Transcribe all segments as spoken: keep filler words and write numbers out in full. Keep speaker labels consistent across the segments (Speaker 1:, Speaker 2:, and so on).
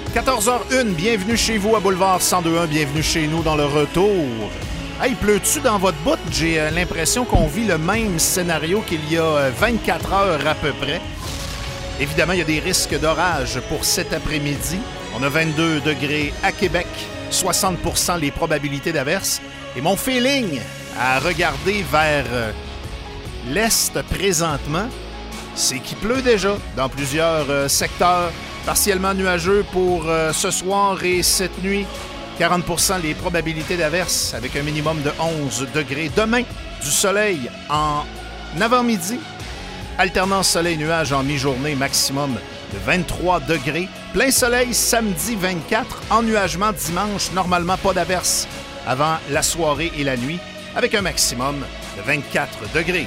Speaker 1: quatorze heures une, bienvenue chez vous à Boulevard cent deux point un, bienvenue chez nous dans le retour. Hey, pleut-tu dans votre bout? J'ai euh, l'impression qu'on vit le même scénario qu'il y a euh, vingt-quatre heures à peu près. Évidemment, il y a des risques d'orage pour cet après-midi. On a vingt-deux degrés à Québec, soixante pour cent les probabilités d'averse. Et mon feeling à regarder vers euh, l'est présentement, c'est qu'il pleut déjà dans plusieurs euh, secteurs. Partiellement nuageux pour euh, ce soir et cette nuit. quarante pour cent les probabilités d'averse avec un minimum de onze degrés. Demain, du soleil en avant-midi. Alternance soleil-nuage en mi-journée, maximum de vingt-trois degrés. Plein soleil samedi vingt-quatre. Ennuagement dimanche, normalement pas d'averse avant la soirée et la nuit avec un maximum de vingt-quatre degrés.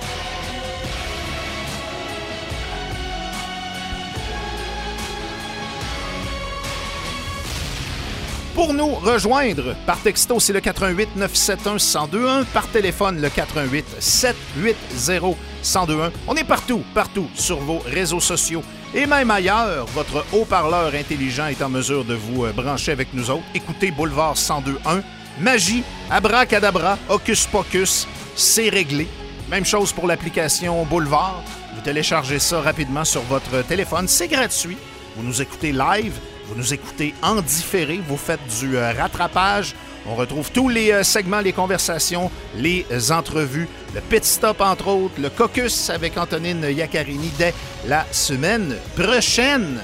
Speaker 1: Pour nous rejoindre par texto, c'est le quatre un huit neuf sept un un zéro deux un. Par téléphone, le quatre un huit sept huit zéro un zéro deux un. On est partout, partout sur vos réseaux sociaux. Et même ailleurs, votre haut-parleur intelligent est en mesure de vous brancher avec nous autres. Écoutez Boulevard cent deux point un. Magie, abracadabra, hocus pocus, c'est réglé. Même chose pour l'application Boulevard. Vous téléchargez ça rapidement sur votre téléphone. C'est gratuit. Vous nous écoutez live. Vous nous écoutez en différé, vous faites du euh, rattrapage. On retrouve tous les euh, segments, les conversations, les euh, entrevues, le pit stop entre autres, le caucus avec Antonine Iaccarini dès la semaine prochaine.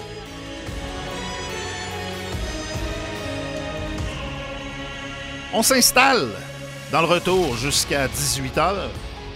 Speaker 1: On s'installe dans le retour jusqu'à dix-huit heures.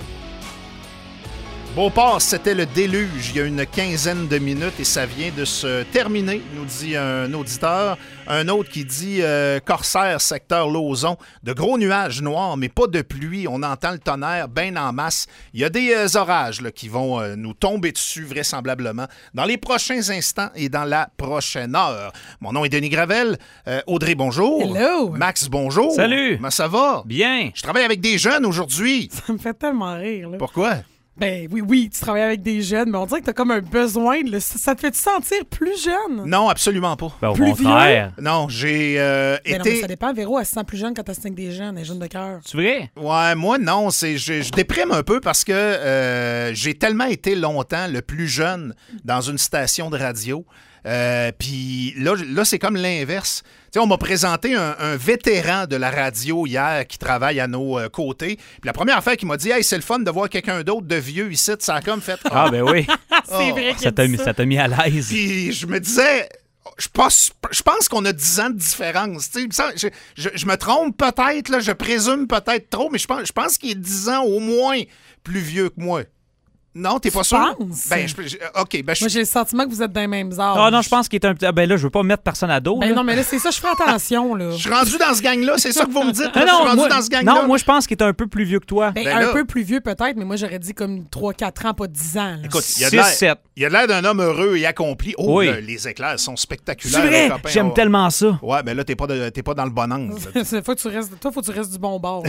Speaker 1: Beauport, c'était le déluge il y a une quinzaine de minutes et ça vient de se terminer, nous dit un auditeur. Un autre qui dit euh, Corsaire, secteur Lauson, de gros nuages noirs, mais pas de pluie. On entend le tonnerre bien en masse. Il y a des euh, orages là, qui vont euh, nous tomber dessus vraisemblablement dans les prochains instants et dans la prochaine heure. Mon nom est Denis Gravel. Euh, Audrey, bonjour.
Speaker 2: Hello.
Speaker 1: Max, bonjour.
Speaker 3: Salut.
Speaker 1: Comment ça va?
Speaker 3: Bien.
Speaker 1: Je travaille avec des jeunes aujourd'hui.
Speaker 2: Ça me fait tellement rire, là.
Speaker 1: Pourquoi?
Speaker 2: Ben oui, oui, tu travailles avec des jeunes, mais on dirait que t'as comme un besoin de le... Ça te fait-tu sentir plus jeune?
Speaker 1: Non, absolument pas.
Speaker 3: Ben, au
Speaker 2: Plus
Speaker 3: contraire.
Speaker 1: Non, j'ai euh,
Speaker 2: Ben non,
Speaker 1: été...
Speaker 2: mais ça dépend, Véro, elle se sent plus jeune quand elle se tient avec des jeunes, elle est jeune de cœur.
Speaker 3: C'est vrai?
Speaker 1: Ouais, moi, non. c'est Je, je déprime un peu parce que euh, j'ai tellement été longtemps le plus jeune dans une station de radio. Euh, Puis là, là c'est comme l'inverse. Tu sais, on m'a présenté un, un vétéran de la radio hier qui travaille à nos euh, côtés. Puis la première affaire qu'il m'a dit, hey, c'est le fun de voir quelqu'un d'autre de vieux ici. Ça a comme fait.
Speaker 3: Ah, ben oui.
Speaker 2: C'est vrai qu'il
Speaker 3: Ça t'a mis, ça t'a mis à l'aise.
Speaker 1: Puis je me disais, je pense, je pense qu'on a dix ans de différence. Tu sais, je, je, je me trompe peut-être, là, je présume peut-être trop, mais je pense, je pense qu'il est dix ans au moins plus vieux que moi. Non, t'es pas
Speaker 2: Tu
Speaker 1: sûr?
Speaker 2: penses?
Speaker 1: Ben, je, je- OK, ben, je
Speaker 2: Moi, j'ai le sentiment que vous êtes dans les mêmes âges.
Speaker 3: Ah non, je pense qu'il est un petit... Ah, ben là, je veux pas mettre personne à dos.
Speaker 2: Ben
Speaker 3: là.
Speaker 2: non, mais là, c'est ça, je ferai attention, là.
Speaker 1: je suis rendu dans ce gang-là, c'est ça que vous me dites? là?
Speaker 3: Ah
Speaker 1: je suis
Speaker 3: non,
Speaker 1: rendu
Speaker 3: moi,
Speaker 1: dans ce gang-là.
Speaker 3: non, moi, je pense qu'il est un peu plus vieux que toi.
Speaker 2: Ben,
Speaker 1: Ben
Speaker 2: un
Speaker 1: là-
Speaker 2: peu plus vieux peut-être, mais moi, j'aurais dit comme trois quatre ans, pas dix ans. là.
Speaker 1: Écoute, il y a de l'air-
Speaker 3: six sept.
Speaker 1: il y a de l'air d'un homme heureux et accompli. Oh,
Speaker 3: Oui.
Speaker 1: le- les éclairs sont spectaculaires.
Speaker 3: C'est vrai?
Speaker 1: les copains.
Speaker 3: J'aime
Speaker 1: Oh.
Speaker 3: tellement ça.
Speaker 1: Ouais, ben là, t'es pas, de- t'es pas dans le bon angle. là.
Speaker 2: C'est- faut que tu restes, toi, faut que tu restes du bon bord.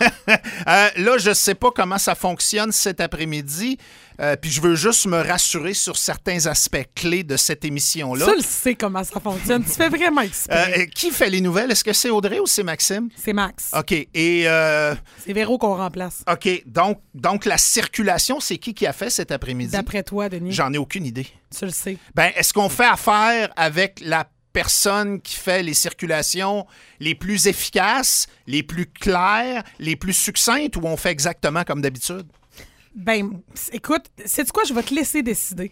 Speaker 1: Euh, là, je sais pas comment ça fonctionne cet après-midi, euh, puis je veux juste me rassurer sur certains aspects clés de cette émission-là.
Speaker 2: Tu le sais comment ça fonctionne. Tu fais vraiment exprès.
Speaker 1: Euh, qui fait les nouvelles? Est-ce que c'est Audrey ou c'est Maxime?
Speaker 2: C'est Max.
Speaker 1: OK. Et, euh,
Speaker 2: C'est Véro qu'on remplace.
Speaker 1: OK. Donc, donc, la circulation, c'est qui qui a fait cet après-midi?
Speaker 2: D'après toi, Denis,
Speaker 1: J'en ai aucune idée.
Speaker 2: tu le sais.
Speaker 1: Ben, est-ce qu'on fait affaire avec la personne qui fait les circulations les plus efficaces, les plus claires, les plus succinctes, ou on fait exactement comme d'habitude?
Speaker 2: Ben, écoute, sais-tu quoi? Je vais te laisser décider.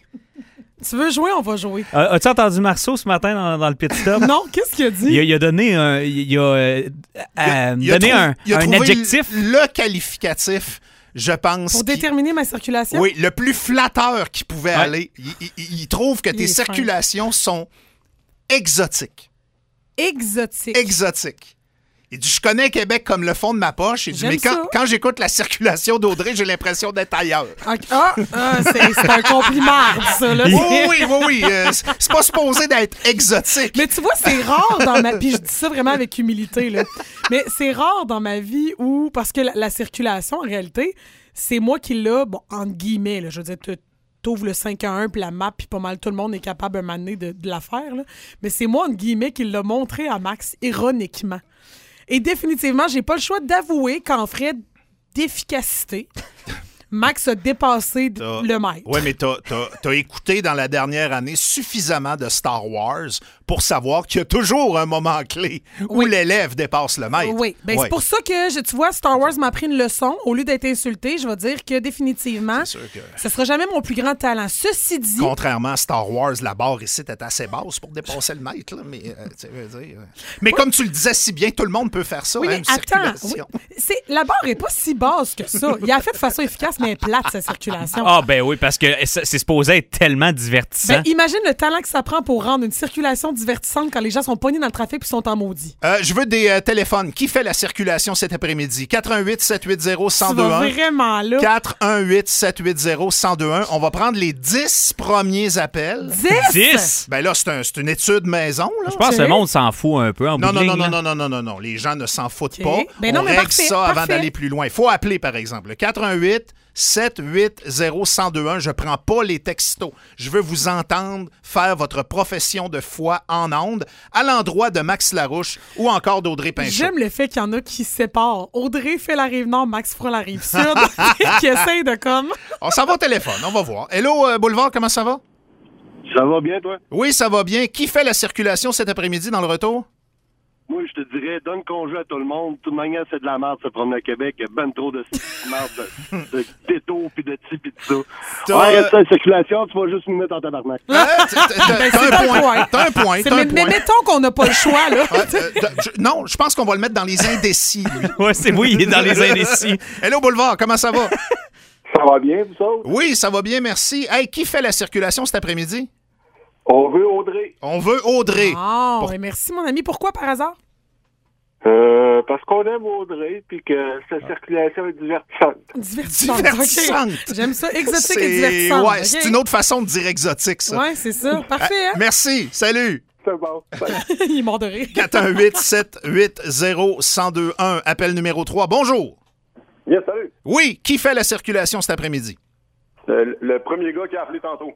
Speaker 2: Tu veux jouer, on va jouer.
Speaker 3: Euh, As-tu entendu Marceau ce matin dans, dans le pit stop?
Speaker 2: Non, qu'est-ce qu'il a dit?
Speaker 3: Il a, il a donné un, il a, euh, euh,
Speaker 1: Il a
Speaker 3: donné
Speaker 1: trou-
Speaker 3: un,
Speaker 1: il a
Speaker 3: un
Speaker 1: trouvé
Speaker 3: adjectif.
Speaker 1: Le, le qualificatif, je pense.
Speaker 2: Pour
Speaker 1: qui-
Speaker 2: déterminer ma circulation?
Speaker 1: Oui, le plus flatteur qui pouvait
Speaker 3: Ouais.
Speaker 1: aller. Il, il- il trouve que
Speaker 2: Il
Speaker 1: tes
Speaker 2: est fin.
Speaker 1: circulations sont exotiques.
Speaker 2: Exotique.
Speaker 1: Exotiques. Il dit, je connais Québec comme le fond de ma poche. Il dit,
Speaker 2: J'aime
Speaker 1: mais quand,
Speaker 2: ça.
Speaker 1: quand j'écoute la circulation d'Audrey, j'ai l'impression d'être ailleurs.
Speaker 2: Ok. Ah, ah, c'est c'est un compliment, ça, là.
Speaker 1: Oui, oui, oui, oui. euh, c'est c'est pas supposé d'être exotique.
Speaker 2: Mais tu vois, c'est rare dans ma... Puis je dis ça vraiment avec humilité, là. Mais c'est rare dans ma vie où... Parce que la, la circulation, en réalité, c'est moi qui l'a, bon, entre guillemets, là, je veux dire, t'as- t'ouvres le cinq un un puis la map, puis pas mal tout le monde est capable un moment donné de, de la faire. Là. Mais c'est moi, entre guillemets, qui l'a montré à Max, ironiquement. Et définitivement, j'ai pas le choix d'avouer qu'en frais d'efficacité, Max a dépassé
Speaker 1: T'as-
Speaker 2: le maître.
Speaker 1: Oui, mais t'as, t'as, t'as écouté dans la dernière année suffisamment de Star Wars pour savoir qu'il y a toujours un moment clé où
Speaker 2: Oui.
Speaker 1: l'élève dépasse le maître.
Speaker 2: Oui, ben
Speaker 1: Ouais.
Speaker 2: c'est pour ça que, je, tu vois, Star Wars m'a appris une leçon. Au lieu d'être insulté, je vais dire que définitivement,
Speaker 1: C'est sûr que-
Speaker 2: ce sera jamais mon plus grand talent. Ceci dit,
Speaker 1: Contrairement à Star Wars, la barre ici est assez basse pour dépasser le maître. Là, mais, euh, tu sais, veux dire, euh, mais comme tu le disais si bien, tout le monde peut faire ça.
Speaker 2: oui,
Speaker 1: hein,
Speaker 2: mais
Speaker 1: une
Speaker 2: attends, oui,
Speaker 1: circulation.
Speaker 2: c'est, la barre est pas si basse que ça. Il a fait de façon efficace, mais plate, sa circulation.
Speaker 3: Ah, ben oui, parce que c'est c'est supposé être tellement divertissant.
Speaker 2: Ben, imagine le talent que ça prend pour rendre une circulation divertissante quand les gens sont pognés dans le trafic puis sont en maudit.
Speaker 1: Euh, je veux des euh, téléphones. Qui fait la circulation cet après-midi? quatre un huit sept huit zéro
Speaker 2: Tu
Speaker 1: un zéro
Speaker 2: vas
Speaker 1: un.
Speaker 2: vraiment là.
Speaker 1: quatre un huit sept huit zéro un zéro un. On va prendre les dix premiers appels.
Speaker 2: dix!
Speaker 3: dix?
Speaker 1: Ben là, c'est, un- c'est une étude maison. Là.
Speaker 3: Je pense que
Speaker 2: Ok.
Speaker 3: le monde s'en fout un peu en
Speaker 1: Non,
Speaker 3: bout de
Speaker 1: non,
Speaker 3: ligne,
Speaker 1: non, non,
Speaker 3: là.
Speaker 1: non, non, non, non, non. Les gens ne s'en foutent
Speaker 2: OK.
Speaker 1: pas.
Speaker 2: Ben non,
Speaker 1: On
Speaker 2: mais
Speaker 1: règle
Speaker 2: parfait,
Speaker 1: ça avant
Speaker 2: parfait.
Speaker 1: d'aller plus loin. Il faut appeler, par exemple. Le quatre un huit sept huit zéro un zéro un. Je prends pas les textos. Je veux vous entendre faire votre profession de foi en ondes à l'endroit de Max Larouche ou encore d'Audrey Pinchot.
Speaker 2: J'aime le fait qu'il y en a qui se séparent. Audrey fait la rive nord, Max fera la rive sud. qui essaye de comme.
Speaker 1: On s'en va au téléphone. On va voir. Hello, euh, Boulevard, comment ça va?
Speaker 4: Ça va bien, toi?
Speaker 1: Oui, ça va bien. Qui fait la circulation cet après-midi dans le retour?
Speaker 4: Moi, je te dirais, donne congé à tout le monde. De toute manière, c'est de la merde, se promener à Québec. Il y a ben trop de merde, de, de détours, puis de ci, puis de ça.
Speaker 1: T'as-
Speaker 4: Ouais, reste en circulation, tu vas juste nous mettre en tabarnak.
Speaker 1: Hein? T'as, t'as-
Speaker 2: Ben,
Speaker 1: t'as
Speaker 2: c'est
Speaker 1: un
Speaker 2: un
Speaker 1: point.
Speaker 2: point.
Speaker 1: T'as un point.
Speaker 2: C'est-
Speaker 1: T'as un
Speaker 2: mais, mais
Speaker 1: point.
Speaker 2: mettons qu'on n'a pas le choix, là.
Speaker 1: Ouais, euh, je- non, je pense qu'on va le mettre dans les indécis, lui.
Speaker 3: Ouais, c'est oui, il est dans les indécis.
Speaker 1: Hello, Boulevard, comment ça va?
Speaker 4: Ça va bien, vous autres?
Speaker 1: Oui, ça va bien, merci. Hey, qui fait la circulation cet après-midi?
Speaker 4: On veut Audrey.
Speaker 1: On veut Audrey.
Speaker 2: Oh,
Speaker 1: Pour-
Speaker 2: ben merci, mon ami. Pourquoi, par hasard?
Speaker 4: Euh, parce qu'on aime Audrey, puis que sa circulation est divertissante.
Speaker 2: Divertissante.
Speaker 1: Divertissante.
Speaker 2: OK. J'aime ça. Exotique
Speaker 1: C'est...
Speaker 2: et divertissante.
Speaker 1: Ouais,
Speaker 2: OK?
Speaker 1: c'est une autre façon de dire exotique, ça.
Speaker 2: Ouais, c'est ça. Parfait,
Speaker 1: Ah,
Speaker 2: hein?
Speaker 1: merci, salut.
Speaker 4: C'est bon.
Speaker 2: Il est mort de rire.
Speaker 1: quatre un huit sept huit zéro un zéro un, appel numéro trois. Bonjour.
Speaker 4: Yes, salut.
Speaker 1: Oui, qui fait la circulation cet après-midi?
Speaker 4: Euh, le premier gars qui a appelé tantôt.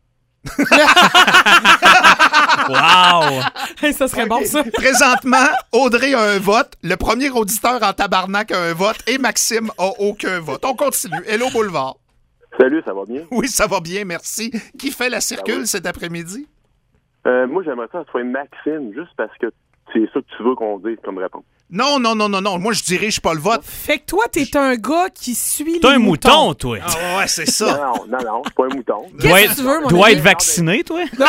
Speaker 3: Wow!
Speaker 2: Hey, ça serait bon, ça.
Speaker 1: Présentement, Audrey a un vote, le premier auditeur en tabarnak a un vote et Maxime a aucun vote. On continue. Hello, Boulevard.
Speaker 4: Salut, ça va bien?
Speaker 1: Oui, ça va bien, merci. Qui fait la circule
Speaker 4: Ah oui.
Speaker 1: cet après-midi?
Speaker 4: Euh, moi, j'aimerais ça que ce soit Maxime, juste parce que c'est ça que tu veux qu'on dise comme réponse.
Speaker 1: Non, non, non, non, non. Moi, je dirige pas le vote.
Speaker 2: Fait que toi, t'es un gars qui suit
Speaker 3: T'es
Speaker 2: les
Speaker 3: un
Speaker 2: moutons.
Speaker 3: mouton, toi.
Speaker 1: Ah ouais, c'est
Speaker 4: Non,
Speaker 1: ça.
Speaker 4: non, non, non, je suis pas un mouton.
Speaker 2: Qu'est-ce
Speaker 3: Dois
Speaker 2: que
Speaker 3: être,
Speaker 2: tu veux, mon
Speaker 3: dois
Speaker 2: ami?
Speaker 3: être vacciné, toi?
Speaker 4: je,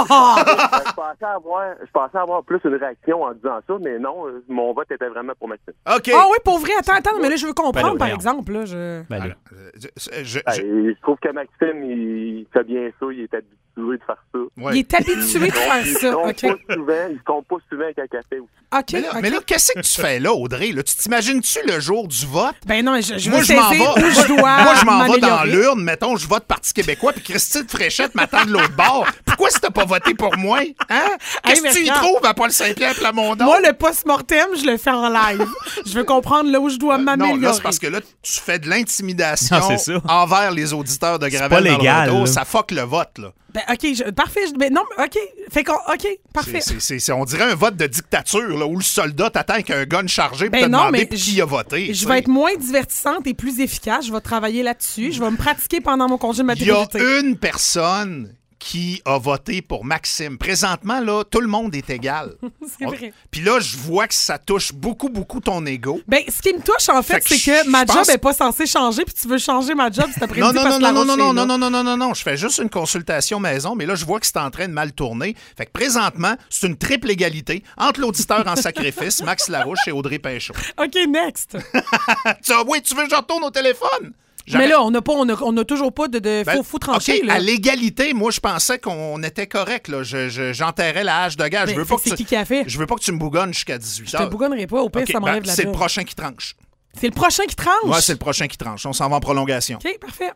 Speaker 4: pensais avoir, je pensais avoir plus une réaction en disant ça, mais non, euh, mon vote était vraiment pour Maxime.
Speaker 1: OK.
Speaker 2: Ah oui, pour vrai, attends, attends, mais là, je veux comprendre,
Speaker 3: Ben là,
Speaker 2: par
Speaker 3: voyons.
Speaker 2: exemple, là, je...
Speaker 3: Ben là.
Speaker 1: Euh, je- je-
Speaker 4: Ben,
Speaker 1: je-
Speaker 4: je trouve que Maxime, il fait bien ça, il est habitué de faire ça.
Speaker 1: ouais.
Speaker 2: Il est habitué de faire
Speaker 4: Ils
Speaker 2: ça,
Speaker 4: sont
Speaker 2: OK?
Speaker 4: pas souvent, ils sont pas souvent avec un café aussi.
Speaker 2: OK,
Speaker 1: Mais là,
Speaker 2: OK.
Speaker 1: mais là, qu'est-ce que tu fais là, Audrey? Là, tu t'imagines-tu le jour du vote?
Speaker 2: Ben non, mais je, je
Speaker 1: Moi,
Speaker 2: veux
Speaker 1: je m'en
Speaker 2: saisir
Speaker 1: vais.
Speaker 2: où je dois
Speaker 1: Moi, je m'en vais dans
Speaker 2: m'améliorer.
Speaker 1: l'urne. Mettons, je vote Parti québécois, puis Christine Fréchette m'attend de l'autre bord. Pourquoi si t'as pas voté pour moi? Hein? Qu'est-ce
Speaker 2: Hey,
Speaker 1: que tu y
Speaker 2: Mercant.
Speaker 1: trouves à Paul Saint-Pierre Plamondon?
Speaker 2: Moi, le post-mortem, je le fais en live. Je veux comprendre là où je dois
Speaker 1: non,
Speaker 2: m'améliorer.
Speaker 1: là, c'est parce que là, tu fais de l'intimidation
Speaker 3: Non, c'est ça.
Speaker 1: envers les auditeurs de Gravel
Speaker 3: pas
Speaker 1: dans
Speaker 3: légal,
Speaker 1: le retour.
Speaker 3: là.
Speaker 1: Ça fuck le vote, là.
Speaker 2: Ben, OK, je- parfait. je- ben, non, mais OK. Fait qu'on, OK, parfait.
Speaker 1: C'est, c'est- c'est- on dirait un vote de dictature, là, où le soldat t'attend avec un gun chargé pour
Speaker 2: Ben
Speaker 1: te
Speaker 2: non,
Speaker 1: demander
Speaker 2: mais
Speaker 1: pour
Speaker 2: je-
Speaker 1: qui il a voté. tu
Speaker 2: Je
Speaker 1: sais.
Speaker 2: vais être moins divertissante et plus efficace. Je vais travailler là-dessus. Je vais me pratiquer pendant mon congé de
Speaker 1: Il y a
Speaker 2: maternité.
Speaker 1: une personne qui a voté pour Maxime. Présentement, là, tout le monde est égal.
Speaker 2: C'est
Speaker 1: On-
Speaker 2: vrai.
Speaker 1: Puis là, je vois que ça touche beaucoup, beaucoup ton ego.
Speaker 2: Ben, ce qui me touche, en fait,
Speaker 1: Fait que
Speaker 2: c'est
Speaker 1: je-
Speaker 2: que ma
Speaker 1: je
Speaker 2: job
Speaker 1: pense-
Speaker 2: n'est pas censée changer, puis tu veux changer ma job cet après-midi
Speaker 1: Non, non,
Speaker 2: parce
Speaker 1: non,
Speaker 2: que la
Speaker 1: non, non,
Speaker 2: roche
Speaker 1: non,
Speaker 2: est
Speaker 1: non,
Speaker 2: là.
Speaker 1: non, non, non, non, non, je fais juste une consultation maison, mais là, je vois que c'est en train de mal tourner. Fait que présentement, c'est une triple égalité entre l'auditeur en sacrifice, Max Larouche et Audrey Pinchot.
Speaker 2: OK, next.
Speaker 1: Tu- oui, tu veux que je retourne au téléphone?
Speaker 2: Mais là, on n'a pas, on a, on a toujours pas de, de
Speaker 1: Ben,
Speaker 2: faux fous tranchés.
Speaker 1: OK,
Speaker 2: là.
Speaker 1: à l'égalité, moi, je pensais qu'on était correct. Là. Je, je- j'enterrais la hache de gage.
Speaker 2: Ben,
Speaker 1: je veux
Speaker 2: fait
Speaker 1: pas
Speaker 2: que
Speaker 1: que
Speaker 2: c'est
Speaker 1: tu...
Speaker 2: qui qui a fait?
Speaker 1: Je veux pas que tu me bougonnes jusqu'à dix-huit
Speaker 2: Je te
Speaker 1: heures.
Speaker 2: bougonnerai pas. Au pire,
Speaker 1: OK,
Speaker 2: ça
Speaker 1: ben,
Speaker 2: m'enlève de la
Speaker 1: c'est le
Speaker 2: job.
Speaker 1: prochain qui tranche.
Speaker 2: C'est le prochain qui tranche?
Speaker 1: Ouais, c'est le prochain qui tranche. On s'en va en prolongation.
Speaker 2: OK, parfait.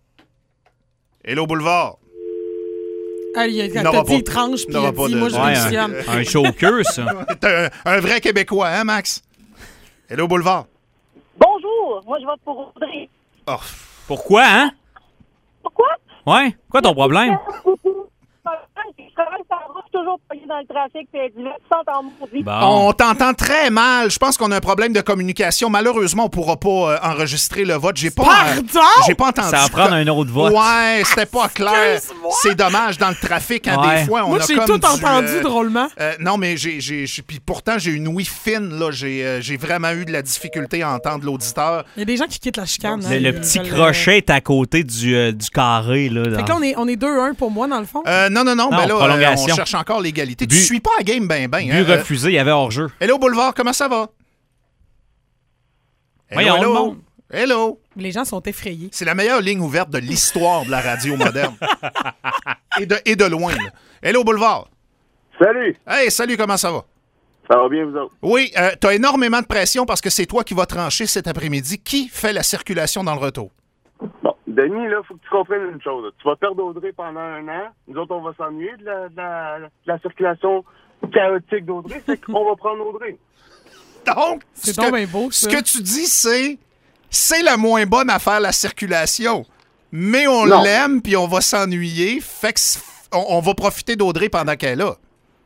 Speaker 1: Hello, Boulevard.
Speaker 2: Ah, il,
Speaker 1: Il
Speaker 2: quand
Speaker 1: n'aura
Speaker 2: t'as dit,
Speaker 1: pas-
Speaker 2: il tranche, puis
Speaker 1: il
Speaker 2: il a
Speaker 1: n'aura
Speaker 2: dit,
Speaker 1: pas de-
Speaker 2: moi, je
Speaker 3: Ouais, un,
Speaker 2: démissionne.
Speaker 3: un choker, ça.
Speaker 1: T'es un, un vrai Québécois, hein, Max? Hello, Boulevard.
Speaker 5: Bonjour, moi je vote pour Audrey.
Speaker 1: Oh,
Speaker 3: Pourquoi, hein?
Speaker 5: Pourquoi?
Speaker 3: Ouais? Quoi ton problème?
Speaker 5: Je travaille sur la route, toujours pogné dans le trafic, puis divertissante en maudit.
Speaker 3: Bon.
Speaker 1: On t'entend très mal. Je pense qu'on a un problème de communication. Malheureusement, on pourra pas euh, enregistrer le vote. J'ai pas, euh,
Speaker 2: Pardon?
Speaker 1: j'ai pas entendu.
Speaker 3: Ça va prendre un autre vote.
Speaker 1: Ouais, c'était pas clair.
Speaker 2: Excuse-moi.
Speaker 1: C'est dommage dans le trafic. Hein,
Speaker 3: Ouais.
Speaker 1: Des fois, on
Speaker 2: Moi,
Speaker 1: a
Speaker 2: j'ai
Speaker 1: comme
Speaker 2: tout
Speaker 1: du,
Speaker 2: entendu
Speaker 1: euh,
Speaker 2: drôlement.
Speaker 1: euh, non, mais j'ai, j'ai, j'ai- puis pourtant j'ai une ouïe fine là. J'ai, euh, j'ai vraiment eu de la difficulté à entendre l'auditeur.
Speaker 2: Il y a des gens qui quittent la chicane.
Speaker 3: Le,
Speaker 2: hein,
Speaker 3: le
Speaker 2: ils
Speaker 3: petit
Speaker 2: veulent,
Speaker 3: crochet est à côté du, euh, du carré. Là,
Speaker 2: euh,
Speaker 3: dans-
Speaker 2: Fait que là, on est, on est deux un pour moi, dans le fond.
Speaker 1: Euh, non, non, non.
Speaker 3: Non,
Speaker 1: ben là, euh,
Speaker 3: prolongation.
Speaker 1: on cherche encore l'égalité.
Speaker 3: But-
Speaker 1: Tu suis pas la game ben ben.
Speaker 3: But
Speaker 1: Hein, euh,
Speaker 3: refusé, il y avait hors-jeu.
Speaker 1: Hello Boulevard, comment ça va? Hello,
Speaker 3: Voyons, le
Speaker 1: hello.
Speaker 3: monde.
Speaker 1: Hello.
Speaker 2: Les gens sont effrayés.
Speaker 1: C'est la meilleure ligne ouverte de l'histoire de la radio moderne. et, de, et de loin. Là. Hello Boulevard.
Speaker 4: Salut!
Speaker 1: Hey, salut, comment ça va?
Speaker 4: Ça va bien, vous autres?
Speaker 1: Oui, euh, t'as énormément de pression parce que c'est toi qui vas trancher cet après-midi. Qui fait la circulation dans le retour?
Speaker 4: Bon, Denis, là, faut que tu comprennes une chose. Tu vas perdre Audrey pendant un an. Nous autres, on va s'ennuyer de la, de la, de la circulation chaotique d'Audrey. C'est qu'on va prendre Audrey.
Speaker 1: Donc,
Speaker 2: C'est
Speaker 1: ce
Speaker 2: donc
Speaker 1: que-
Speaker 2: bien beau,
Speaker 1: ce
Speaker 2: ça.
Speaker 1: que tu dis, c'est c'est la moins bonne à faire la circulation. Mais on
Speaker 4: Non.
Speaker 1: l'aime puis on va s'ennuyer. Fait que c- on, on va profiter d'Audrey pendant qu'elle est là.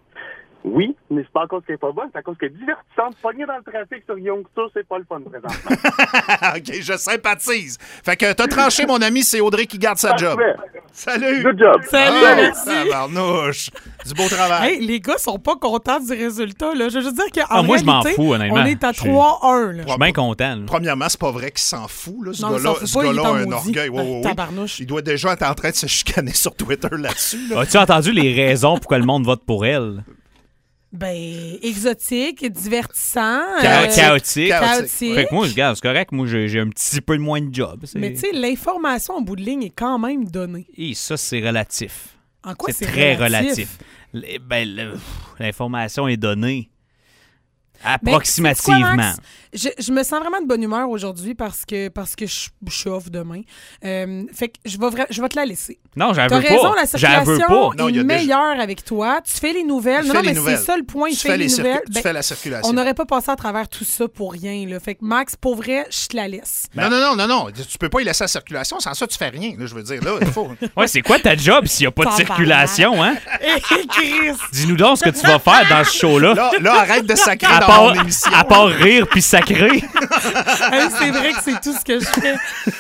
Speaker 4: Oui, mais c'est pas à cause qu'elle est pas bonne, c'est à cause qu'elle est divertissante. Pogner dans le trafic sur Youngstown, c'est pas le fun présentement.
Speaker 1: OK, je sympathise. Fait que t'as tranché, mon ami, c'est Audrey qui garde sa job.
Speaker 4: Parfait.
Speaker 1: Salut!
Speaker 4: Good job.
Speaker 2: Salut,
Speaker 1: Ah,
Speaker 2: merci.
Speaker 1: tabarnouche. Du beau travail.
Speaker 2: Hey, les gars sont pas contents du résultat. Là. Je veux juste dire qu'en
Speaker 3: Ah, moi, je m'en
Speaker 2: réalité,
Speaker 3: fous, honnêtement.
Speaker 2: on est à
Speaker 3: Je suis-
Speaker 2: trois un. là.
Speaker 3: Je suis bien content. là.
Speaker 1: Premièrement, c'est pas vrai qu'il s'en fout. Là. Ce
Speaker 2: Non, il
Speaker 1: gars-là,
Speaker 2: s'en fout
Speaker 1: ce
Speaker 2: pas, il
Speaker 1: gars-là
Speaker 2: est
Speaker 1: a
Speaker 2: en
Speaker 1: un
Speaker 2: maudit.
Speaker 1: orgueil. Ouais,
Speaker 2: Ah,
Speaker 1: ouais, ouais.
Speaker 2: tabarnouche.
Speaker 1: Il doit déjà être en train de se chicaner sur Twitter là-dessus. là.
Speaker 3: As-tu entendu les raisons pourquoi le monde vote pour elle?
Speaker 2: Ben, exotique, divertissant.
Speaker 3: Cha-
Speaker 2: euh,
Speaker 3: chaotique.
Speaker 2: chaotique.
Speaker 3: Fait que moi, regarde, c'est correct. Moi, j'ai j'ai un petit peu de moins de job. c'est-
Speaker 2: Mais tu sais, l'information en bout de ligne est quand même donnée.
Speaker 3: Et ça, c'est relatif.
Speaker 2: En quoi c'est
Speaker 3: C'est très relatif. Les- ben, le- pff, l'information est donnée
Speaker 2: Mais
Speaker 3: approximativement.
Speaker 2: sais-tu quoi, Max? Je, je me sens vraiment de bonne humeur aujourd'hui parce que, parce que je, je suis off demain. Euh, fait que je vais, vra- je vais te la laisser.
Speaker 3: Non, j'en
Speaker 2: T'as
Speaker 3: veux
Speaker 2: raison,
Speaker 3: pas.
Speaker 2: la
Speaker 3: J'en veux
Speaker 2: circulation
Speaker 3: pas.
Speaker 1: Non, il y
Speaker 2: est
Speaker 1: a déjà-
Speaker 2: meilleure avec toi. Tu fais les nouvelles.
Speaker 1: Tu
Speaker 2: non,
Speaker 1: fais
Speaker 2: non,
Speaker 1: les
Speaker 2: mais c'est
Speaker 1: nouvelles.
Speaker 2: ça le point.
Speaker 1: Tu
Speaker 2: Je
Speaker 1: fais
Speaker 2: fais les
Speaker 1: les circu-
Speaker 2: nouvelles.
Speaker 1: tu
Speaker 2: Ben,
Speaker 1: fais la circulation.
Speaker 2: on n'aurait pas passé à travers tout ça pour rien. Là. Fait que Max, pour vrai, je te la laisse.
Speaker 1: Non, non, non, non, non. Tu peux pas y laisser la circulation. Sans ça, tu fais rien. Là, je veux dire, là, il faut.
Speaker 3: Ouais, c'est quoi ta job s'il n'y a pas de
Speaker 2: Tabarnak.
Speaker 3: circulation, hein?
Speaker 2: Hé, Chris!
Speaker 3: Dis-nous donc ce que tu vas faire dans ce show-là.
Speaker 1: Là, là, arrête de sacrer
Speaker 3: À
Speaker 1: dans
Speaker 3: part,
Speaker 1: mon émission.
Speaker 3: à part rire puis sacrer.
Speaker 2: Hey, c'est vrai que c'est tout ce que je fais.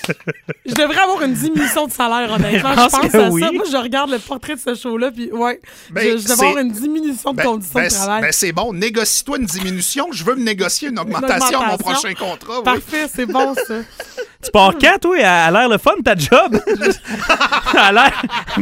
Speaker 2: Je devrais avoir une diminution de salaire, honnêtement.
Speaker 3: Je
Speaker 2: Je
Speaker 3: pense
Speaker 2: pense
Speaker 3: que
Speaker 2: à
Speaker 3: oui.
Speaker 2: ça. Moi, je regarde le portrait de ce show-là, puis ouais,
Speaker 1: Ben,
Speaker 2: je, je devrais
Speaker 1: c'est-
Speaker 2: avoir une diminution de
Speaker 1: Ben,
Speaker 2: conditions
Speaker 1: ben,
Speaker 2: de travail.
Speaker 1: ben, c'est bon. Négocie-toi une diminution. Je veux me négocier une augmentation à mon
Speaker 2: augmentation.
Speaker 1: prochain contrat. Oui.
Speaker 2: Parfait, c'est bon, ça.
Speaker 3: Tu pars quand, toi? Elle a l'air le fun, ta job? Elle a l'air...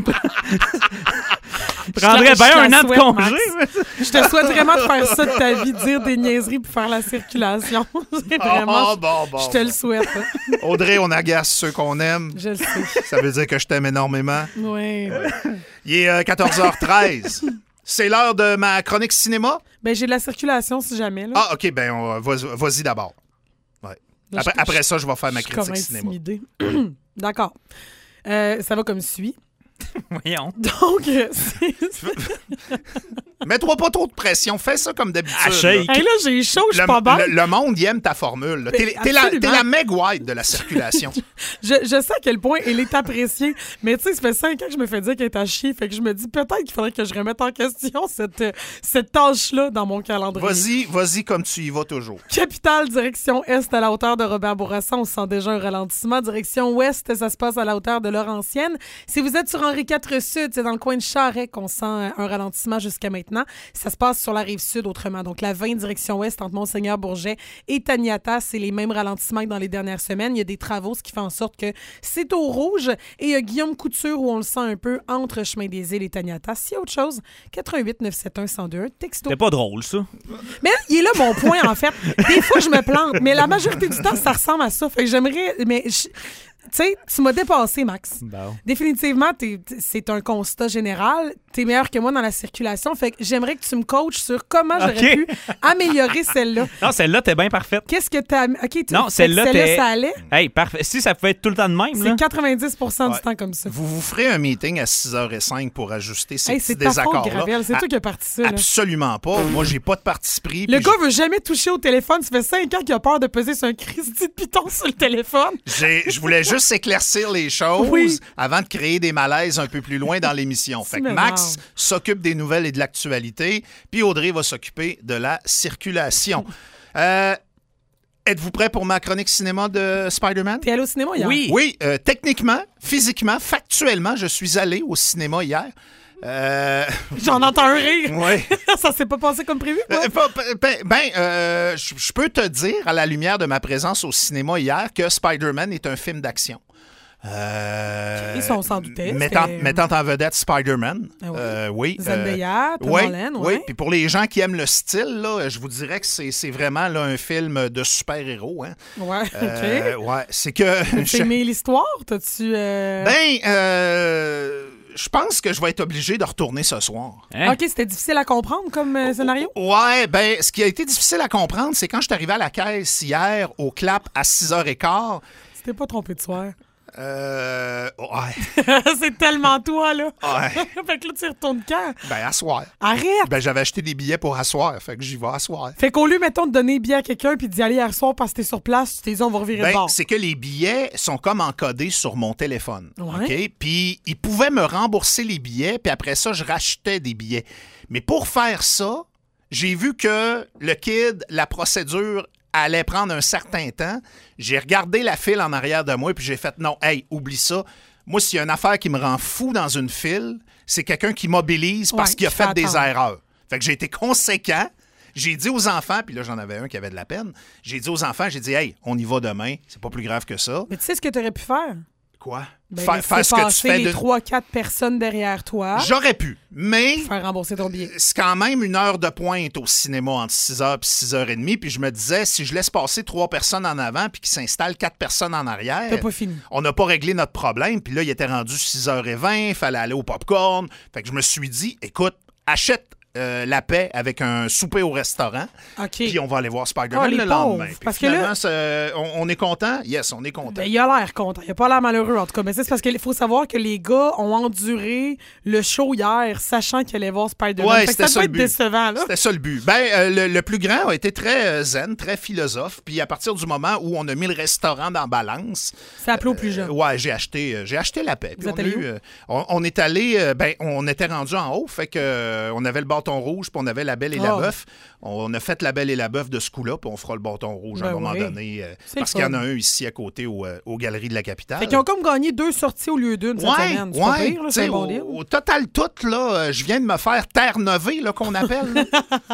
Speaker 3: Prendrais
Speaker 2: Je te la-
Speaker 3: bien
Speaker 2: je
Speaker 3: un
Speaker 2: te la
Speaker 3: an de
Speaker 2: souhaite,
Speaker 3: congé.
Speaker 2: Max. Je te souhaite vraiment de faire ça de ta vie, de dire des niaiseries pour faire la circulation. C'est vraiment...
Speaker 1: Ah, bon, bon,
Speaker 2: je te le
Speaker 1: bon.
Speaker 2: souhaite. hein.
Speaker 1: Audrey, on agace ceux qu'on aime.
Speaker 2: Je le sais.
Speaker 1: Ça veut dire que je t'aime énormément.
Speaker 2: Oui.
Speaker 1: Il est euh, quatorze heures treize. C'est l'heure de ma chronique cinéma.
Speaker 2: Ben, j'ai de la circulation, si jamais. Là.
Speaker 1: Ah, OK, ben on- vas- vas-y d'abord. Ouais.
Speaker 2: Là,
Speaker 1: Après,
Speaker 2: je-
Speaker 1: après ça, je vais faire ma
Speaker 2: Je suis comme
Speaker 1: critique cinéma.
Speaker 2: intimidée. D'accord. Euh, ça va comme suit.
Speaker 3: Voyons.
Speaker 2: Donc, euh, c'est...
Speaker 1: Mets-toi pas trop de pression. Fais ça comme d'habitude.
Speaker 3: Ah, shake.
Speaker 1: là.
Speaker 2: Hey, là, j'ai chaud, je suis
Speaker 1: Le,
Speaker 2: pas bonne.
Speaker 1: le- le monde, il aime ta formule. là.
Speaker 2: Ben,
Speaker 1: T'es t'es la, t'es
Speaker 2: absolument.
Speaker 1: la Meg White de la circulation.
Speaker 2: Je, je sais à quel point elle est appréciée, mais tu sais, ça fait cinq ans que je me fais dire qu'elle est à chier, fait que je me dis peut-être qu'il faudrait que je remette en question cette, euh, cette tâche-là dans mon calendrier.
Speaker 1: Vas-y, vas-y comme tu y vas toujours.
Speaker 2: Capitale, direction Est, à la hauteur de Robert Bourassa, on sent déjà un ralentissement. Direction Ouest, ça se passe à la hauteur de Laurentienne. Si vous êtes sur Henri quatre Sud, c'est dans le coin de Charest qu'on sent euh, un ralentissement jusqu'à maintenant. Ça se passe sur la rive sud, autrement. Donc, la vingt, direction Ouest, entre Monseigneur-Bourget et Taniata, c'est les mêmes ralentissements que dans les dernières semaines. Il y a des travaux, ce qui fait en sorte que c'est au rouge. Et il y a Guillaume Couture, où on le sent un peu entre Chemin des Îles et Taniata. S'il y a autre chose, quatre un huit neuf sept un un zéro deux un, texto.
Speaker 3: C'est pas drôle, ça.
Speaker 2: Mais il est là mon point, en fait. Des fois, je me plante, mais la majorité du temps, ça ressemble à ça. Fait que j'aimerais... Mais je- tu sais, tu m'as dépassé, Max.
Speaker 3: Bon.
Speaker 2: Définitivement, t'es- t- c'est un constat général. T'es meilleur que moi dans la circulation. Fait que j'aimerais que tu me coaches sur comment j'aurais
Speaker 3: OK.
Speaker 2: pu améliorer celle-là.
Speaker 3: Non, celle-là, t'es bien parfaite.
Speaker 2: Qu'est-ce que t'as... OK, tu
Speaker 3: Non,
Speaker 2: fait que
Speaker 3: celle-là,
Speaker 2: celle-là,
Speaker 3: t'es-
Speaker 2: ça allait.
Speaker 3: Hey, parfait. Si ça pouvait être tout le temps de même, là.
Speaker 2: C'est quatre-vingt-dix pour cent
Speaker 1: Ouais.
Speaker 2: du temps comme ça.
Speaker 1: Vous vous ferez un meeting à six heures cinq pour ajuster ces
Speaker 2: Hey,
Speaker 1: petits
Speaker 2: c'est ta faute,
Speaker 1: désaccords-là.
Speaker 2: Gravel. C'est
Speaker 1: Ah,
Speaker 2: toi qui as parti ça. là.
Speaker 1: Absolument pas. Moi, j'ai pas de parti pris.
Speaker 2: Le
Speaker 1: puis
Speaker 2: gars veut jamais toucher au téléphone. Ça fait cinq ans qu'il a peur de peser sur un Christy de piton sur le téléphone.
Speaker 1: j'ai- Je voulais juste juste éclaircir les choses
Speaker 2: Oui.
Speaker 1: avant de créer des malaises un peu plus loin dans l'émission. Fait que Max s'occupe des nouvelles et de l'actualité, puis Audrey va s'occuper de la circulation. Euh, êtes-vous prêt pour ma chronique cinéma de Spider-Man?
Speaker 2: T'es allé au cinéma hier?
Speaker 3: Oui.
Speaker 1: Oui, euh, techniquement, physiquement, factuellement, je suis allé au cinéma hier. Euh...
Speaker 2: J'en entends un rire.
Speaker 1: Oui.
Speaker 2: Ça s'est pas passé comme prévu, quoi?
Speaker 1: Euh, pas- ben, ben, euh, je je peux te dire, à la lumière de ma présence au cinéma hier, que Spider-Man est un film d'action. Euh,
Speaker 2: Ils sont sans douter.
Speaker 1: Mettant,
Speaker 2: c'était-
Speaker 1: mettant en vedette Spider-Man.
Speaker 2: Ah oui.
Speaker 1: Euh, oui.
Speaker 2: Zendaya, Tom
Speaker 1: oui,
Speaker 2: Holland,
Speaker 1: oui.
Speaker 2: ouais.
Speaker 1: Puis pour les gens qui aiment le style, là, je vous dirais que c'est c'est vraiment là, un film de super-héros. Hein.
Speaker 2: Ouais, OK.
Speaker 1: Euh, ouais, c'est que...
Speaker 2: T'as aimé l'histoire? T'as-tu... euh,
Speaker 1: Ben, euh, je pense que je vais être obligé de retourner ce soir.
Speaker 3: Hein?
Speaker 2: OK, c'était difficile à comprendre comme euh, scénario?
Speaker 1: Ouais, ben, ce qui a été difficile à comprendre, c'est quand je suis arrivé à la caisse hier, au clap, à six heures quinze.
Speaker 2: Tu t'es pas trompé de soir.
Speaker 1: Euh. Ouais.
Speaker 2: C'est tellement toi, là.
Speaker 1: Ouais.
Speaker 2: Fait que là, tu y retournes quand?
Speaker 1: Ben, à soir.
Speaker 2: Arrête!
Speaker 1: Ben, j'avais acheté des billets pour asseoir, fait que j'y vais à soir.
Speaker 2: Fait qu'au lieu, mettons, de donner bien à quelqu'un puis d'y aller hier soir parce que t'es sur place, tu t'es dit, on va revirer de
Speaker 1: Ben,
Speaker 2: bord.
Speaker 1: c'est que les billets sont comme encodés sur mon téléphone.
Speaker 2: Ouais.
Speaker 1: OK? Puis, ils pouvaient me rembourser les billets, puis après ça, je rachetais des billets. Mais pour faire ça, j'ai vu que le kid, la procédure allait prendre un certain temps. J'ai regardé la file en arrière de moi, puis j'ai fait non, hey, oublie ça. Moi, s'il y a une affaire qui me rend fou dans une file, c'est quelqu'un qui mobilise parce
Speaker 2: Ouais,
Speaker 1: qu'il a
Speaker 2: qui
Speaker 1: fait
Speaker 2: fait
Speaker 1: des
Speaker 2: attendre.
Speaker 1: erreurs. Fait que j'ai été conséquent. J'ai dit aux enfants, puis là, j'en avais un qui avait de la peine. J'ai dit aux enfants, j'ai dit, hey, on y va demain. C'est pas plus grave que ça.
Speaker 2: Mais tu sais ce que t'aurais pu faire?
Speaker 1: Quoi?
Speaker 2: Ben,
Speaker 1: faire
Speaker 2: laisser
Speaker 1: faire ce que tu
Speaker 2: passer
Speaker 1: fais
Speaker 2: les
Speaker 1: de...
Speaker 2: trois quatre personnes derrière toi,
Speaker 1: J'aurais pu, mais
Speaker 2: faire rembourser ton billet.
Speaker 1: c'est quand même une heure de pointe au cinéma entre six heures et six heures trente. Puis je me disais, si je laisse passer trois personnes en avant puis qu'il s'installe quatre personnes en arrière,
Speaker 2: T'as pas fini.
Speaker 1: on n'a pas réglé notre problème. Puis là, il était rendu six heures vingt, il fallait aller au popcorn. Fait que je me suis dit, écoute, achète euh, la paix avec un souper au restaurant.
Speaker 2: OK.
Speaker 1: Puis on va aller voir Spider-Man
Speaker 2: Ah, les
Speaker 1: le lendemain.
Speaker 2: pauvres,
Speaker 1: Puis
Speaker 2: parce que
Speaker 1: finalement,
Speaker 2: là-
Speaker 1: c'est- on, on est content? Yes, on est content.
Speaker 2: Ben, il a l'air content. Il a pas l'air malheureux, en tout cas. Mais c'est parce qu'il faut savoir que les gars ont enduré le show hier, sachant qu'ils allaient voir Spider-Man.
Speaker 1: Ouais,
Speaker 2: Fait que
Speaker 1: c'était
Speaker 2: ça
Speaker 1: ça
Speaker 2: doit
Speaker 1: le
Speaker 2: être
Speaker 1: but.
Speaker 2: décevant, là.
Speaker 1: C'était ça le but. Ben, euh, le, le plus grand a été très euh, zen, très philosophe. Puis à partir du moment où on a mis le restaurant dans balance,
Speaker 2: C'est appelé au plus jeune.
Speaker 1: euh, ouais, j'ai acheté, euh, j'ai acheté la paix. Puis
Speaker 2: Vous
Speaker 1: on,
Speaker 2: êtes
Speaker 1: a
Speaker 2: allé
Speaker 1: eu,
Speaker 2: où?
Speaker 1: euh, on, on est allé, euh, ben, on était rendu en haut, fait que euh, on avait le bâton rouge, puis on avait la Belle et la
Speaker 2: Oh.
Speaker 1: Bœuf. On a fait la Belle et la Bœuf de ce coup-là, puis on fera le bâton rouge à un
Speaker 2: Ben
Speaker 1: moment
Speaker 2: oui.
Speaker 1: donné, euh,
Speaker 2: C'est
Speaker 1: parce
Speaker 2: le
Speaker 1: qu'il y en
Speaker 2: fun.
Speaker 1: a un ici à côté au, euh, aux Galeries de la Capitale.
Speaker 2: Fait qu'ils ont comme gagné deux sorties au lieu d'une cette
Speaker 1: Ouais,
Speaker 2: semaine. C'est pas
Speaker 1: ouais.
Speaker 2: pire, là,
Speaker 1: Tu
Speaker 2: c'est
Speaker 1: sais,
Speaker 2: un bon
Speaker 1: au,
Speaker 2: deal.
Speaker 1: au total tout, là, euh, je viens de me faire terre-neuver, là, qu'on appelle. là.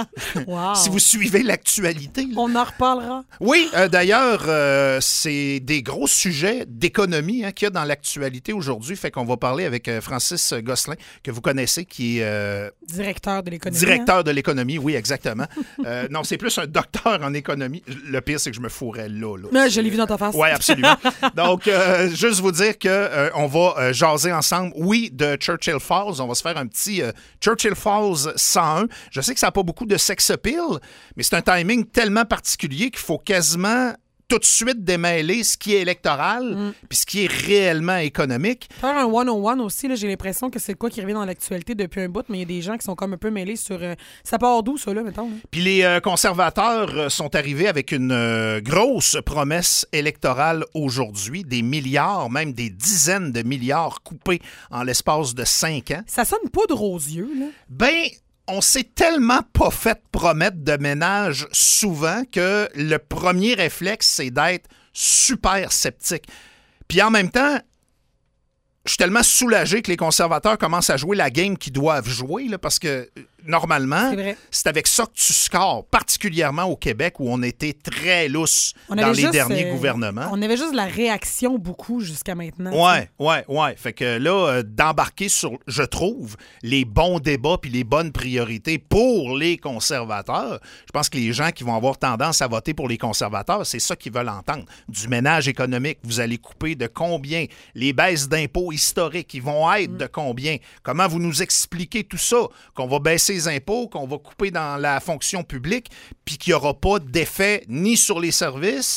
Speaker 2: Wow.
Speaker 1: Si vous suivez l'actualité. là.
Speaker 2: On en reparlera.
Speaker 1: Oui, euh, d'ailleurs, euh, c'est des gros sujets d'économie hein, qu'il y a dans l'actualité aujourd'hui. Fait qu'on va parler avec euh, Francis Gosselin, que vous connaissez, qui est euh,
Speaker 2: Directeur de l'économie.
Speaker 1: directeur de l'économie. Oui, exactement. Euh, non, c'est plus un docteur en économie. Le pire, c'est que je me fourrais là. là.
Speaker 2: Mais je l'ai vu dans ta face.
Speaker 1: Oui, absolument. Donc, euh, juste vous dire qu'on euh, on va euh, jaser ensemble, oui, de Churchill Falls. On va se faire un petit euh, Churchill Falls cent un. Je sais que ça n'a pas beaucoup de sex appeal, mais c'est un timing tellement particulier qu'il faut quasiment tout de suite démêler ce qui est électoral puis ce qui est réellement économique.
Speaker 2: Faire un one-on-one aussi, là, j'ai l'impression que c'est quoi qui revient dans l'actualité depuis un bout, mais il y a des gens qui sont comme un peu mêlés sur... euh, ça part d'où, ça, là, mettons? Là?
Speaker 1: Puis les euh, conservateurs euh, sont arrivés avec une euh, grosse promesse électorale aujourd'hui, des milliards, même des dizaines de milliards coupés en l'espace de cinq ans.
Speaker 2: Ça sonne poudre aux yeux, là.
Speaker 1: Ben, on s'est tellement pas fait promettre de ménage souvent que le premier réflexe, c'est d'être super sceptique. Puis en même temps, je suis tellement soulagé que les conservateurs commencent à jouer la game qu'ils doivent jouer, là, parce que euh, normalement,
Speaker 2: C'est vrai.
Speaker 1: c'est avec ça que tu scores, particulièrement au Québec où on était très lousse
Speaker 2: On
Speaker 1: dans
Speaker 2: avait
Speaker 1: les
Speaker 2: juste,
Speaker 1: derniers
Speaker 2: euh,
Speaker 1: gouvernements.
Speaker 2: On avait juste la réaction beaucoup jusqu'à maintenant.
Speaker 1: Ouais, ouais, ouais. Fait que là, euh, d'embarquer sur, je trouve, les bons débats puis les bonnes priorités pour les conservateurs, je pense que les gens qui vont avoir tendance à voter pour les conservateurs, c'est ça qu'ils veulent entendre. Du ménage économique, vous allez couper de combien? Les baisses d'impôts historiques, ils vont être de combien? Comment vous nous expliquez tout ça? Qu'on va baisser les impôts, qu'on va couper dans la fonction publique, puis qu'il n'y aura pas d'effet ni sur les services,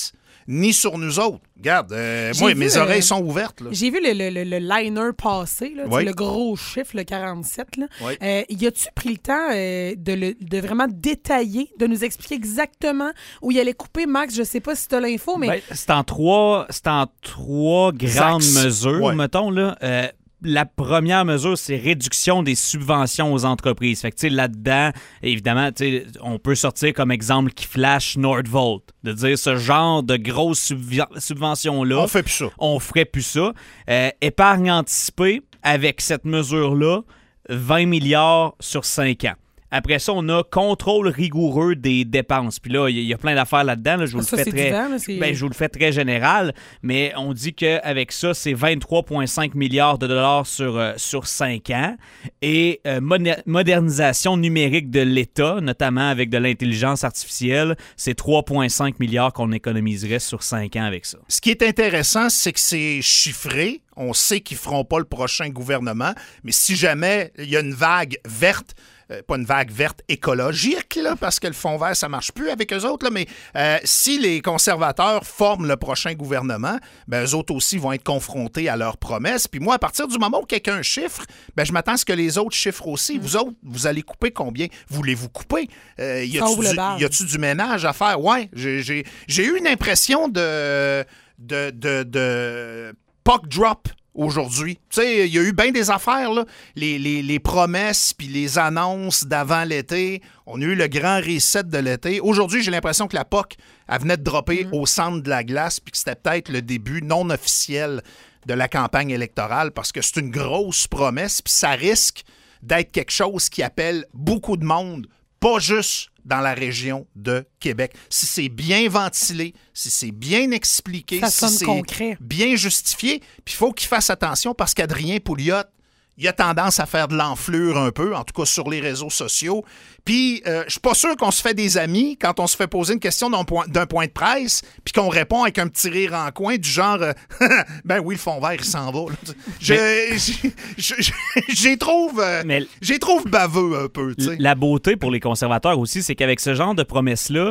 Speaker 1: ni sur nous autres. Regarde, euh, moi,
Speaker 2: vu,
Speaker 1: mes
Speaker 2: euh,
Speaker 1: oreilles sont ouvertes. Là.
Speaker 2: J'ai vu le, le, le, le liner passer, là,
Speaker 1: Oui.
Speaker 2: le gros chiffre, le quarante-sept. Là.
Speaker 1: Oui.
Speaker 2: Euh, y a-tu pris le temps euh, de, le, de vraiment détailler, de nous expliquer exactement où il allait couper, Max? Je sais pas si tu as l'info, mais...
Speaker 3: Ben, c'est en trois, c'est en trois grandes
Speaker 1: Axes.
Speaker 3: mesures,
Speaker 1: Ouais.
Speaker 3: mettons, là. Euh, la première mesure, c'est réduction des subventions aux entreprises. Fait que, tu sais, là-dedans, évidemment, tu sais, on peut sortir comme exemple qui flash Nordvolt, de dire ce genre de grosses subvi- subventions-là.
Speaker 1: On fait plus ça.
Speaker 3: On ferait plus ça. Euh, épargne anticipée, avec cette mesure-là, vingt milliards sur cinq ans. Après ça, on a contrôle rigoureux des dépenses. Puis là, il y, y a plein d'affaires là-dedans. Là. Je vous
Speaker 2: ça,
Speaker 3: le fais
Speaker 2: c'est
Speaker 3: très,
Speaker 2: du vent, là, c'est-
Speaker 3: ben, je vous le fais très général, mais on dit qu'avec ça, c'est vingt-trois virgule cinq milliards de dollars sur, euh, sur cinq ans. Et euh, moder- modernisation numérique de l'État, notamment avec de l'intelligence artificielle, c'est trois virgule cinq milliards qu'on économiserait sur cinq ans avec ça.
Speaker 1: Ce qui est intéressant, c'est que c'est chiffré. On sait qu'ils ne feront pas le prochain gouvernement, mais si jamais il y a une vague verte, euh, pas une vague verte écologique, là, parce que le fonds vert, ça ne marche plus avec eux autres, là, mais euh, si les conservateurs forment le prochain gouvernement, ben, eux autres aussi vont être confrontés à leurs promesses. Puis moi, à partir du moment où quelqu'un chiffre, ben, je m'attends à ce que les autres chiffrent aussi. Vous autres, vous allez couper combien? Voulez-vous couper? Euh, y
Speaker 2: Ça ouvre le
Speaker 1: a-tu
Speaker 2: bal.
Speaker 1: du, y a-tu du ménage à faire? Ouais, j'ai, j'ai, j'ai eu une impression de... de, de, de puck drop aujourd'hui. Tu sais, il y a eu bien des affaires, là. Les, les, les promesses puis les annonces d'avant l'été. On a eu le grand reset de l'été. Aujourd'hui, j'ai l'impression que la P O C, elle venait de dropper au centre de la glace puis que c'était peut-être le début non officiel de la campagne électorale parce que c'est une grosse promesse puis ça risque d'être quelque chose qui appelle beaucoup de monde, pas juste dans la région de Québec. Si c'est bien ventilé, si c'est bien expliqué,
Speaker 2: Ça
Speaker 1: si
Speaker 2: sonne
Speaker 1: c'est
Speaker 2: concret.
Speaker 1: bien justifié, puis il faut qu'il fasse attention parce qu'Adrien Pouliot, il a tendance à faire de l'enflure un peu, en tout cas sur les réseaux sociaux. Puis, euh, je suis pas sûr qu'on se fait des amis quand on se fait poser une question d'un point, d'un point de presse, puis qu'on répond avec un petit rire en coin du genre euh, « Ben oui, le fond vert, il s'en va. » Je, je, je, je, j'y trouve, euh,
Speaker 3: Mais-
Speaker 1: j'y trouve baveux un peu, tu sais.
Speaker 3: La beauté pour les conservateurs aussi, c'est qu'avec ce genre de promesses-là,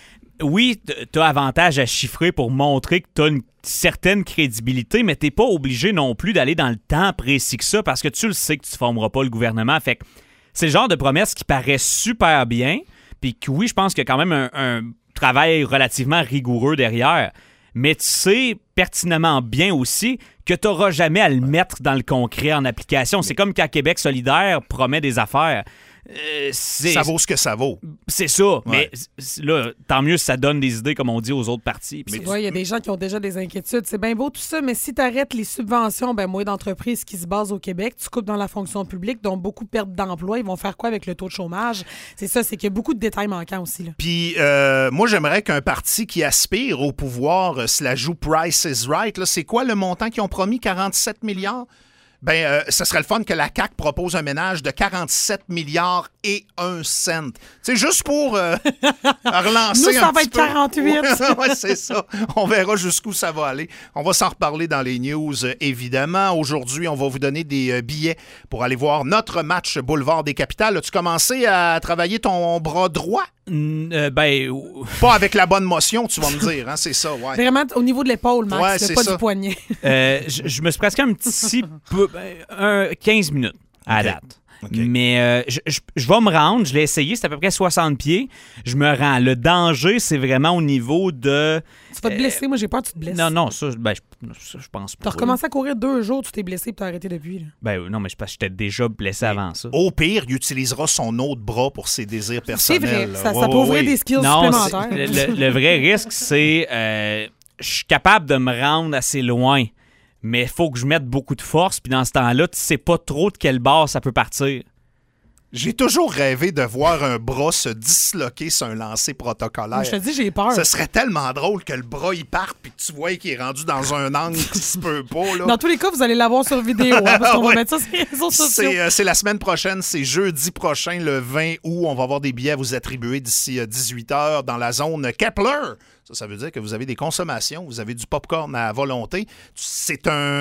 Speaker 3: oui, tu as avantage à chiffrer pour montrer que tu as une certaine crédibilité, mais t'es pas obligé non plus d'aller dans le temps précis que ça parce que tu le sais que tu ne formeras pas le gouvernement. Fait que c'est le genre de promesse qui paraît super bien, puis que oui, je pense qu'il y a quand même un, un travail relativement rigoureux derrière, mais tu sais pertinemment bien aussi que tu n'auras jamais à le mettre dans le concret en application. C'est comme quand Québec solidaire promet des affaires. Euh, c'est,
Speaker 1: Ça vaut ce que ça vaut.
Speaker 3: c'est ça, mais c- là, tant mieux si ça donne des idées, comme on dit, aux autres partis. Puis
Speaker 2: Tu
Speaker 3: c'est-
Speaker 2: vois, il y a des gens qui ont déjà des inquiétudes. C'est bien beau tout ça, mais si tu arrêtes les subventions, ben moi, d'entreprises qui se basent au Québec, tu coupes dans la fonction publique, dont beaucoup perdent d'emploi. Ils vont faire quoi avec le taux de chômage? C'est ça, c'est qu'il y a beaucoup de détails manquants aussi. Là.
Speaker 1: Puis euh, moi, j'aimerais qu'un parti qui aspire au pouvoir euh, se la joue Price is Right. Là, c'est quoi le montant qu'ils ont promis? quarante-sept milliards? Ben, euh, ce serait le fun que la C A Q propose un ménage de quarante-sept milliards et un cent. Tu sais, juste pour euh, relancer
Speaker 2: Nous, ça
Speaker 1: un
Speaker 2: va
Speaker 1: petit
Speaker 2: être
Speaker 1: peu.
Speaker 2: quarante-huit.
Speaker 1: Ouais, ouais, c'est ça. On verra jusqu'où ça va aller. On va s'en reparler dans les news, euh, évidemment. Aujourd'hui, on va vous donner des euh, billets pour aller voir notre match Boulevard des Capitales. As-tu commencé à travailler ton bras droit?
Speaker 3: Mm, euh, ben, ou-
Speaker 1: Pas avec la bonne motion, tu vas me dire, hein? C'est ça, ouais.
Speaker 2: Vraiment, au niveau de l'épaule, Max,
Speaker 1: Ouais,
Speaker 2: là,
Speaker 1: c'est
Speaker 2: pas
Speaker 1: ça.
Speaker 2: du poignet.
Speaker 3: euh, je je me suis presque un petit peu, ben, un, quinze minutes à
Speaker 1: Ok.
Speaker 3: date.
Speaker 1: Ok.
Speaker 3: Mais euh, je, je- je vais me rendre, je l'ai essayé, c'est à peu près soixante pieds. Je me rends. Le danger, c'est vraiment au niveau de...
Speaker 2: Tu vas te blesser. Moi, j'ai peur que tu te blesses.
Speaker 3: Non, non, ça, ben, je, ça, je pense pas.
Speaker 2: Tu as recommencé à courir deux jours, tu t'es blessé et tu as arrêté depuis. Là.
Speaker 3: Ben non, mais je pense que j'étais déjà blessé avant ça.
Speaker 1: Au pire, il utilisera son autre bras pour ses désirs
Speaker 2: C'est
Speaker 1: personnels.
Speaker 2: vrai,
Speaker 1: là.
Speaker 2: ça, ça
Speaker 1: Ouais,
Speaker 2: peut
Speaker 1: ouais,
Speaker 2: ouvrir
Speaker 1: ouais.
Speaker 2: des skills
Speaker 3: Non,
Speaker 2: supplémentaires.
Speaker 3: c'est- le, le- le vrai risque, c'est euh, je suis capable de me rendre assez loin, mais il faut que je mette beaucoup de force. Puis dans ce temps-là, tu sais pas trop de quel bord ça peut partir.
Speaker 1: J'ai toujours rêvé de voir un bras se disloquer sur un lancer protocolaire.
Speaker 2: Moi, je te dis, j'ai peur.
Speaker 1: Ce serait tellement drôle que le bras il parte puis que tu vois qu'il est rendu dans un angle qui se peut pas. Là.
Speaker 2: Dans tous les cas, vous allez l'avoir sur vidéo, hein, parce qu'on
Speaker 1: Ouais.
Speaker 2: va mettre ça sur les réseaux sociaux.
Speaker 1: C'est, euh, c'est la semaine prochaine, c'est jeudi prochain, le vingt août. On va avoir des billets à vous attribuer d'ici euh, dix-huit heures dans la zone Kepler. Ça, ça veut dire que vous avez des consommations, vous avez du popcorn à volonté. C'est un,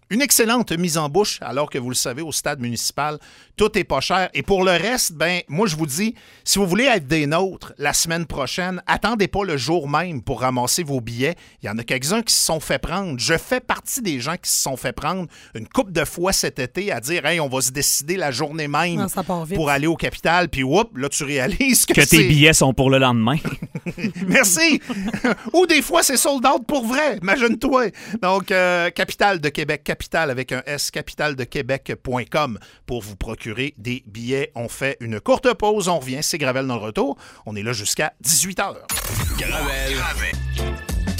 Speaker 1: Une excellente mise en bouche, alors que vous le savez, au stade municipal, tout est pas cher. Et pour le reste, ben moi, je vous dis, si vous voulez être des nôtres la semaine prochaine, attendez pas le jour même pour ramasser vos billets. Il y en a quelques-uns qui se sont fait prendre. Je fais partie des gens qui se sont fait prendre une couple de fois cet été à dire « Hey, on va se décider la journée même
Speaker 2: Non, ça part vite.
Speaker 1: pour aller au Capitole. » Puis, whoop, là, tu réalises que,
Speaker 3: Que
Speaker 1: c'est...
Speaker 3: tes billets sont pour le lendemain.
Speaker 1: Merci! Ou des fois, c'est sold out pour vrai. Imagine-toi. Donc, euh, Capitale de Québec, Capitale avec un S, capitale de québec point com pour vous procurer des billets. On fait une courte pause, on revient. C'est Gravel dans le retour. On est là jusqu'à dix-huit heures.
Speaker 6: Gravel. Gravel.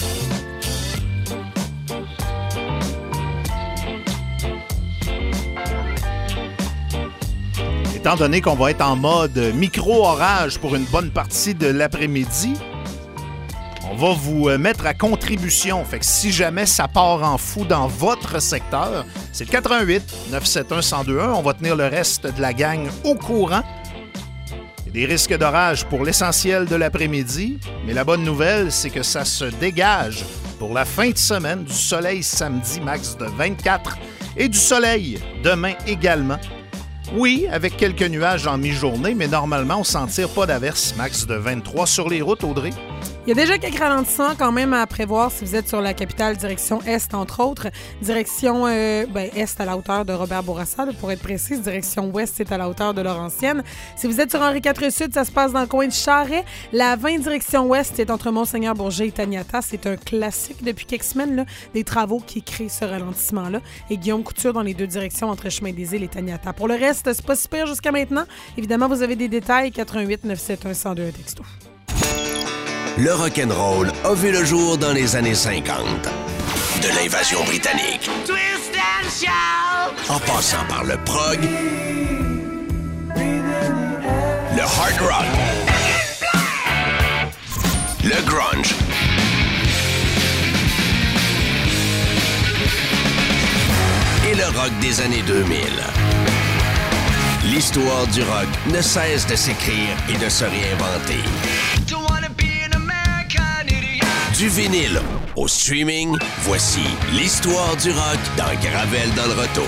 Speaker 1: Étant donné qu'on va être en mode micro-orage pour une bonne partie de l'après-midi, on va vous mettre à contribution. Fait que si jamais ça part en fou dans votre secteur, c'est le quatre un huit neuf sept un un zéro deux un. On va tenir le reste de la gang au courant. Il y a des risques d'orage pour l'essentiel de l'après-midi, mais la bonne nouvelle, c'est que ça se dégage pour la fin de semaine. Du soleil samedi, max de vingt-quatre, et du soleil demain également. Oui, avec quelques nuages en mi-journée, mais normalement, on ne s'en tire pas d'averse. Max de vingt-trois sur les routes, Audrey.
Speaker 2: Il y a déjà quelques ralentissements quand même à prévoir si vous êtes sur la capitale, direction Est, entre autres. Direction euh, ben, Est à la hauteur de Robert Bourassa, là, pour être précise. Direction Ouest, c'est à la hauteur de Laurentienne. Si vous êtes sur Henri quatre Sud, ça se passe dans le coin de Charest. La vingt direction Ouest, c'est entre Monseigneur-Bourget et Taniata. C'est un classique depuis quelques semaines, là, des travaux qui créent ce ralentissement-là. Et Guillaume Couture dans les deux directions entre Chemin des Îles et Taniata. Pour le reste, c'est pas si pire jusqu'à maintenant. Évidemment, vous avez des détails. quatre un huit neuf sept un un zéro deux un texto.
Speaker 6: Le rock'n'roll a vu le jour dans les années cinquante. De l'invasion britannique,
Speaker 7: Twist and shout.
Speaker 6: en passant par le prog, le hard rock, le grunge, et le rock des années deux mille. L'histoire du rock ne cesse de s'écrire et de se réinventer. Du vinyle au streaming, voici l'histoire du rock dans Gravel dans le retour.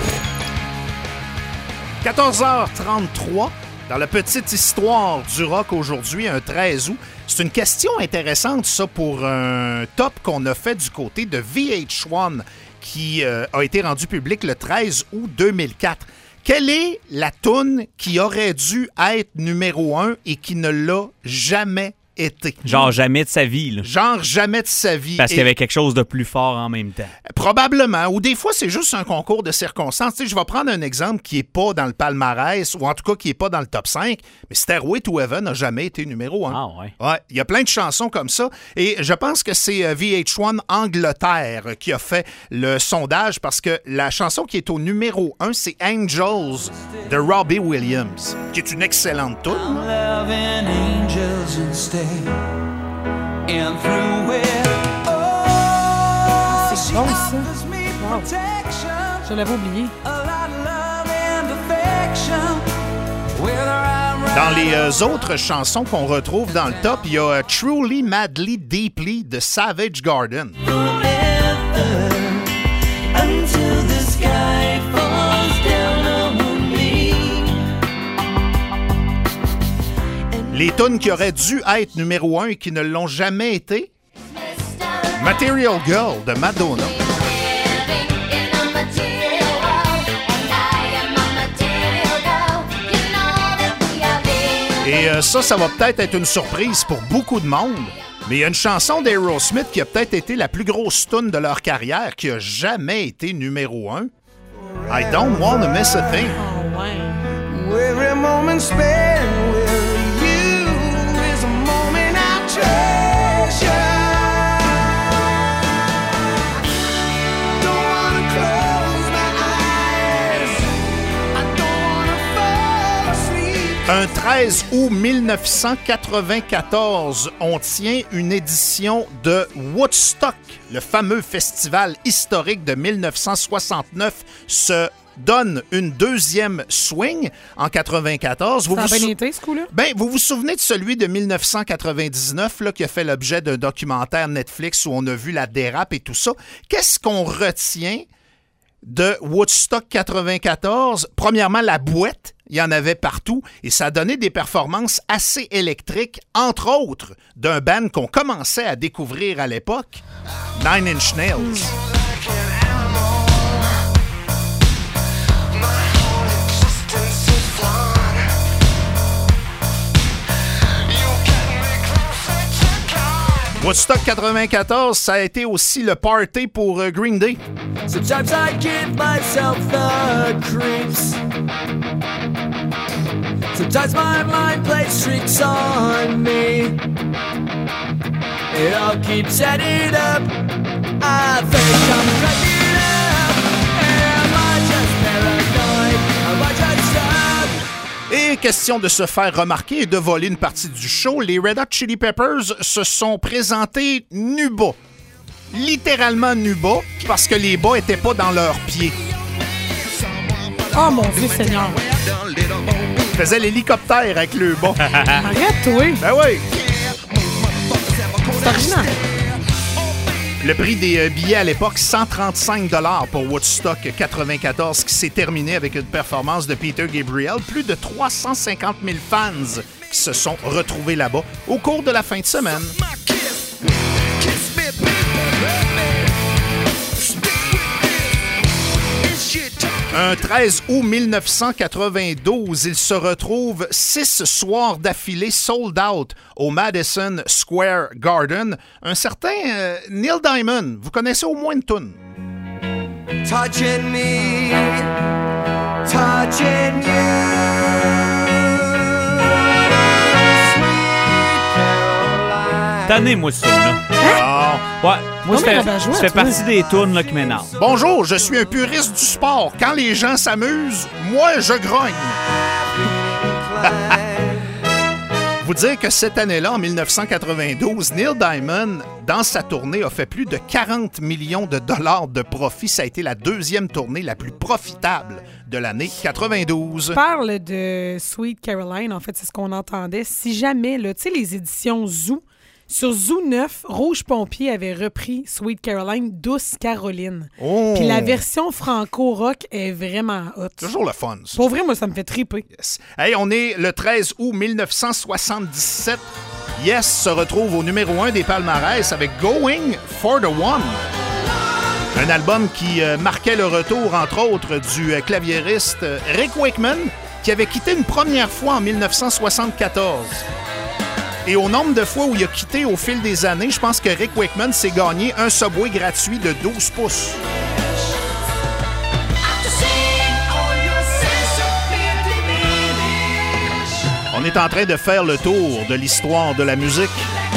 Speaker 1: quatorze heures trente-trois, dans la petite histoire du rock aujourd'hui, un treize août. C'est une question intéressante, ça, pour un top qu'on a fait du côté de V H un qui euh, a été rendu public le treize août deux mille quatre. Quelle est la toune qui aurait dû être numéro un et qui ne l'a jamais été?
Speaker 3: Genre jamais de sa vie, là.
Speaker 1: Genre jamais de sa vie.
Speaker 3: Parce qu'il y
Speaker 1: Et
Speaker 3: avait quelque chose de plus fort en même temps.
Speaker 1: probablement. Ou des fois, c'est juste un concours de circonstances. Tu sais, je vais prendre un exemple qui n'est pas dans le palmarès, ou en tout cas qui n'est pas dans le top cinq, mais Stairway to Heaven n'a jamais été numéro un.
Speaker 3: Ah ouais.
Speaker 1: Ouais, il y a plein de chansons comme ça. Et je pense que c'est euh, V H un Angleterre qui a fait le sondage parce que la chanson qui est au numéro un, c'est Angels de Robbie Williams, qui est une excellente tune.
Speaker 8: Loving angels instead, and through it all,
Speaker 2: C'est bon, ça.
Speaker 8: offers me
Speaker 2: Wow.
Speaker 8: protection,
Speaker 2: Je l'avais oublié.
Speaker 8: a lot of love and affection. Whether I'm right
Speaker 1: Dans les euh, autres chansons qu'on retrouve dans le top, il y a euh, Truly, Madly, Deeply de Savage Garden.
Speaker 8: forever, until the sky falls down on me.
Speaker 1: Les tunes qui auraient dû être numéro un et qui ne l'ont jamais été. Material Girl de Madonna. Et euh, ça, ça va peut-être être une surprise pour beaucoup de monde. Mais il y a une chanson d'Aerosmith qui a peut-être été la plus grosse tune de leur carrière qui a jamais été numéro un. I Don't Wanna Miss a Thing.
Speaker 2: Oh, ouais.
Speaker 8: Every moment spent with you is a moment I treasure. Don't wanna close my eyes. I don't wanna fall asleep.
Speaker 1: Un treize août mille neuf cent quatre-vingt-quatorze, on tient une édition de Woodstock. Le fameux festival historique de mille neuf cent soixante-neuf se donne une deuxième swing en quatre-vingt-quatorze. Vous
Speaker 2: Ça a
Speaker 1: vous
Speaker 2: bien
Speaker 1: sou-
Speaker 2: été, ce coup-là?
Speaker 1: Ben, vous vous souvenez de celui de mille neuf cent quatre-vingt-dix-neuf là, qui a fait l'objet d'un documentaire Netflix où on a vu la dérape et tout ça. Qu'est-ce qu'on retient de Woodstock quatre-vingt-quatorze. Premièrement, la boîte, il y en avait partout et ça a donné des performances assez électriques, entre autres d'un band qu'on commençait à découvrir à l'époque, Nine Inch Nails. Woodstock quatre-vingt-quatorze, ça a été aussi le party pour euh, Green Day.
Speaker 8: Sometimes I give myself the creeps. Sometimes my mind plays tricks on me. It all keeps adding up. I think I'm cracking up. Am I just paranoid? Am I just up?
Speaker 1: Et question de se faire remarquer et de voler une partie du show, les Red Hot Chili Peppers se sont présentés nu bas. Littéralement nu bas, parce que les bas étaient pas dans leurs pieds.
Speaker 2: Oh mon Dieu Seigneur!
Speaker 1: Ils faisaient l'hélicoptère avec le bas.
Speaker 2: Arrête, oui!
Speaker 1: Ben oui!
Speaker 2: C'est original.
Speaker 1: Le prix des euh, billets à l'époque, cent trente-cinq dollars pour Woodstock quatre-vingt-quatorze, qui s'est terminé avec une performance de Peter Gabriel. Plus de trois cent cinquante mille fans qui se sont retrouvés là-bas au cours de la fin de semaine. Un treize août mille neuf cent quatre-vingt-douze, il se retrouve six soirs d'affilée sold out au Madison Square Garden. Un certain euh, Neil Diamond, vous connaissez au moins une toune.
Speaker 8: Touching me, touching you.
Speaker 3: Tanné, moi, ce là.
Speaker 1: Ah.
Speaker 3: Ouais, moi,
Speaker 2: Non,
Speaker 3: ça
Speaker 2: mais
Speaker 3: fait,
Speaker 2: rabat-joie,
Speaker 3: ça fait
Speaker 2: toi.
Speaker 3: partie des tunes là, qui m'énervent.
Speaker 1: Bonjour, je suis un puriste du sport. Quand les gens s'amusent, moi, je grogne. Vous dire que cette année-là, en mille neuf cent quatre-vingt-douze, Neil Diamond, dans sa tournée, a fait plus de quarante millions de dollars de profit. Ça a été la deuxième tournée la plus profitable de l'année quatre-vingt-douze.
Speaker 2: Tu parles de Sweet Caroline, en fait, c'est ce qu'on entendait. Si jamais, là, tu sais, les éditions Zoo, sur Zoo neuf, Rouge Pompier avait repris Sweet Caroline, Douce Caroline.
Speaker 1: Oh.
Speaker 2: Puis la version franco-rock est vraiment hot.
Speaker 1: Toujours le fun, ça.
Speaker 2: Pour vrai, moi, ça me fait triper.
Speaker 1: Yes. Hey, on est le treize août mille neuf cent soixante-dix-sept. Yes se retrouve au numéro un des palmarès avec Going for the One. Un album qui euh, marquait le retour, entre autres, du euh, claviériste euh, Rick Wakeman, qui avait quitté une première fois en mille neuf cent soixante-quatorze. Et au nombre de fois où il a quitté au fil des années, je pense que Rick Wakeman s'est gagné un Subway gratuit de douze pouces. On est en train de faire le tour de l'histoire de la musique.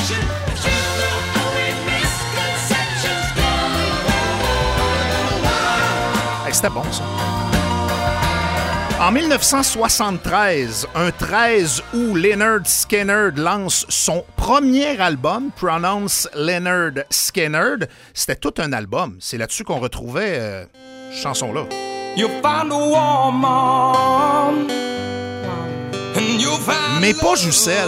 Speaker 1: Hey, c'était bon, ça. En mille neuf cent soixante-treize, un treize août, Lynyrd Skynyrd lance son premier album, Pronounce Lynyrd Skynyrd. C'était tout un album. C'est là-dessus qu'on retrouvait euh, cette chanson-là.
Speaker 8: You'll find a woman, and you'll find
Speaker 1: Mais pas juste elle.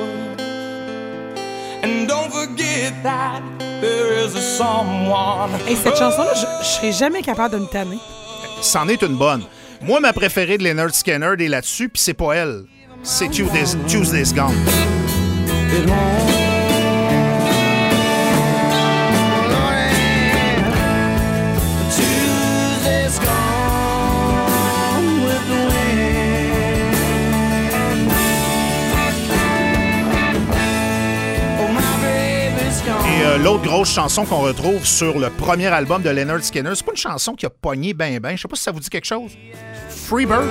Speaker 8: and don't forget that there is a someone.
Speaker 2: Et cette chanson-là, je, je serais jamais capable de me tanner.
Speaker 1: C'en est une bonne. Moi, ma préférée de Lynyrd Skynyrd est là-dessus, puis c'est pas elle. C'est Tuesday's, Tuesday's Gone.
Speaker 8: Tuesday's gone with the wind. Oh, my baby's gone.
Speaker 1: Et euh, l'autre grosse chanson qu'on retrouve sur le premier album de Lynyrd Skynyrd, c'est pas une chanson qui a pogné ben ben. Je sais pas si ça vous dit quelque chose. Freebird.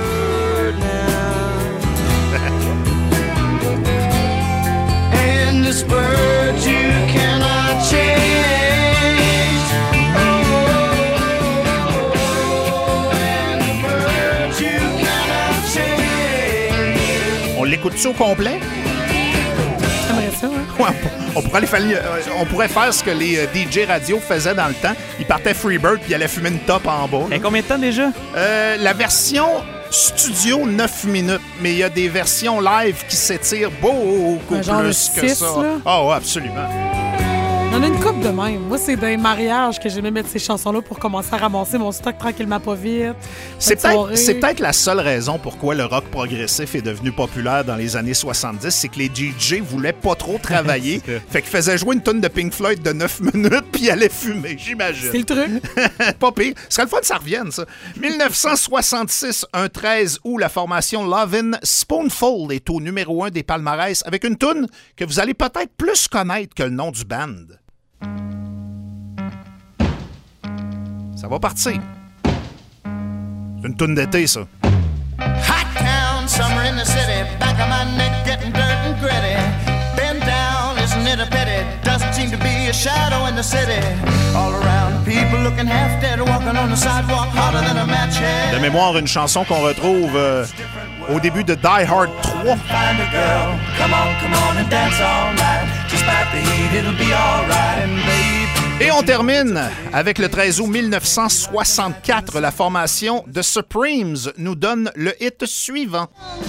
Speaker 8: And this bird you cannot change. Oh, and the bird you cannot change.
Speaker 1: On l'écoute-tu au complet?
Speaker 2: J'aimerais ça, hein?
Speaker 1: Ouais, on, pourrait aller faire, euh, on pourrait faire ce que les euh, D J radio faisaient dans le temps. Ils partaient Freebird puis ils allaient fumer une top en bas.
Speaker 3: Et combien de temps déjà?
Speaker 1: Euh, la version studio, neuf minutes. Mais il y a des versions live qui s'étirent beaucoup
Speaker 2: Un genre de
Speaker 1: plus que
Speaker 2: six,
Speaker 1: ça.
Speaker 2: là?
Speaker 1: Ah ouais, absolument.
Speaker 2: On a une couple de même. Moi, c'est dans les mariages que j'aimais mettre ces chansons-là pour commencer à ramasser mon stock tranquillement pas vite.
Speaker 1: C'est peut-être, c'est peut-être la seule raison pourquoi le rock progressif est devenu populaire dans les années soixante-dix, c'est que les D J voulaient pas trop travailler. Fait qu'ils faisaient jouer une tonne de Pink Floyd de neuf minutes puis ils allaient fumer, j'imagine.
Speaker 2: C'est le truc.
Speaker 1: Pas pire. Ce serait le fun que ça revienne, ça. dix-neuf cent soixante-six, un treize août, la formation Lovin' Spoonful est au numéro un des palmarès avec une toune que vous allez peut-être plus connaître que le nom du band. Ça va partir. C'est une toune d'été, ça.
Speaker 8: Hot town, summer in the city, back of my neck getting dirt and gritty. Bend down, isn't it a pity? Doesn't seem to be a shadow in the city. All around, people looking half dead, walking on the sidewalk harder than a match head.
Speaker 1: De mémoire, une chanson qu'on retrouve euh, au début de Die Hard trois.
Speaker 8: Find a girl, come on, come on and dance all night. Despite the heat, it'll be all right, and babe.
Speaker 1: Et on termine avec le treize août dix-neuf cent soixante-quatre. La formation The Supremes nous donne le hit suivant.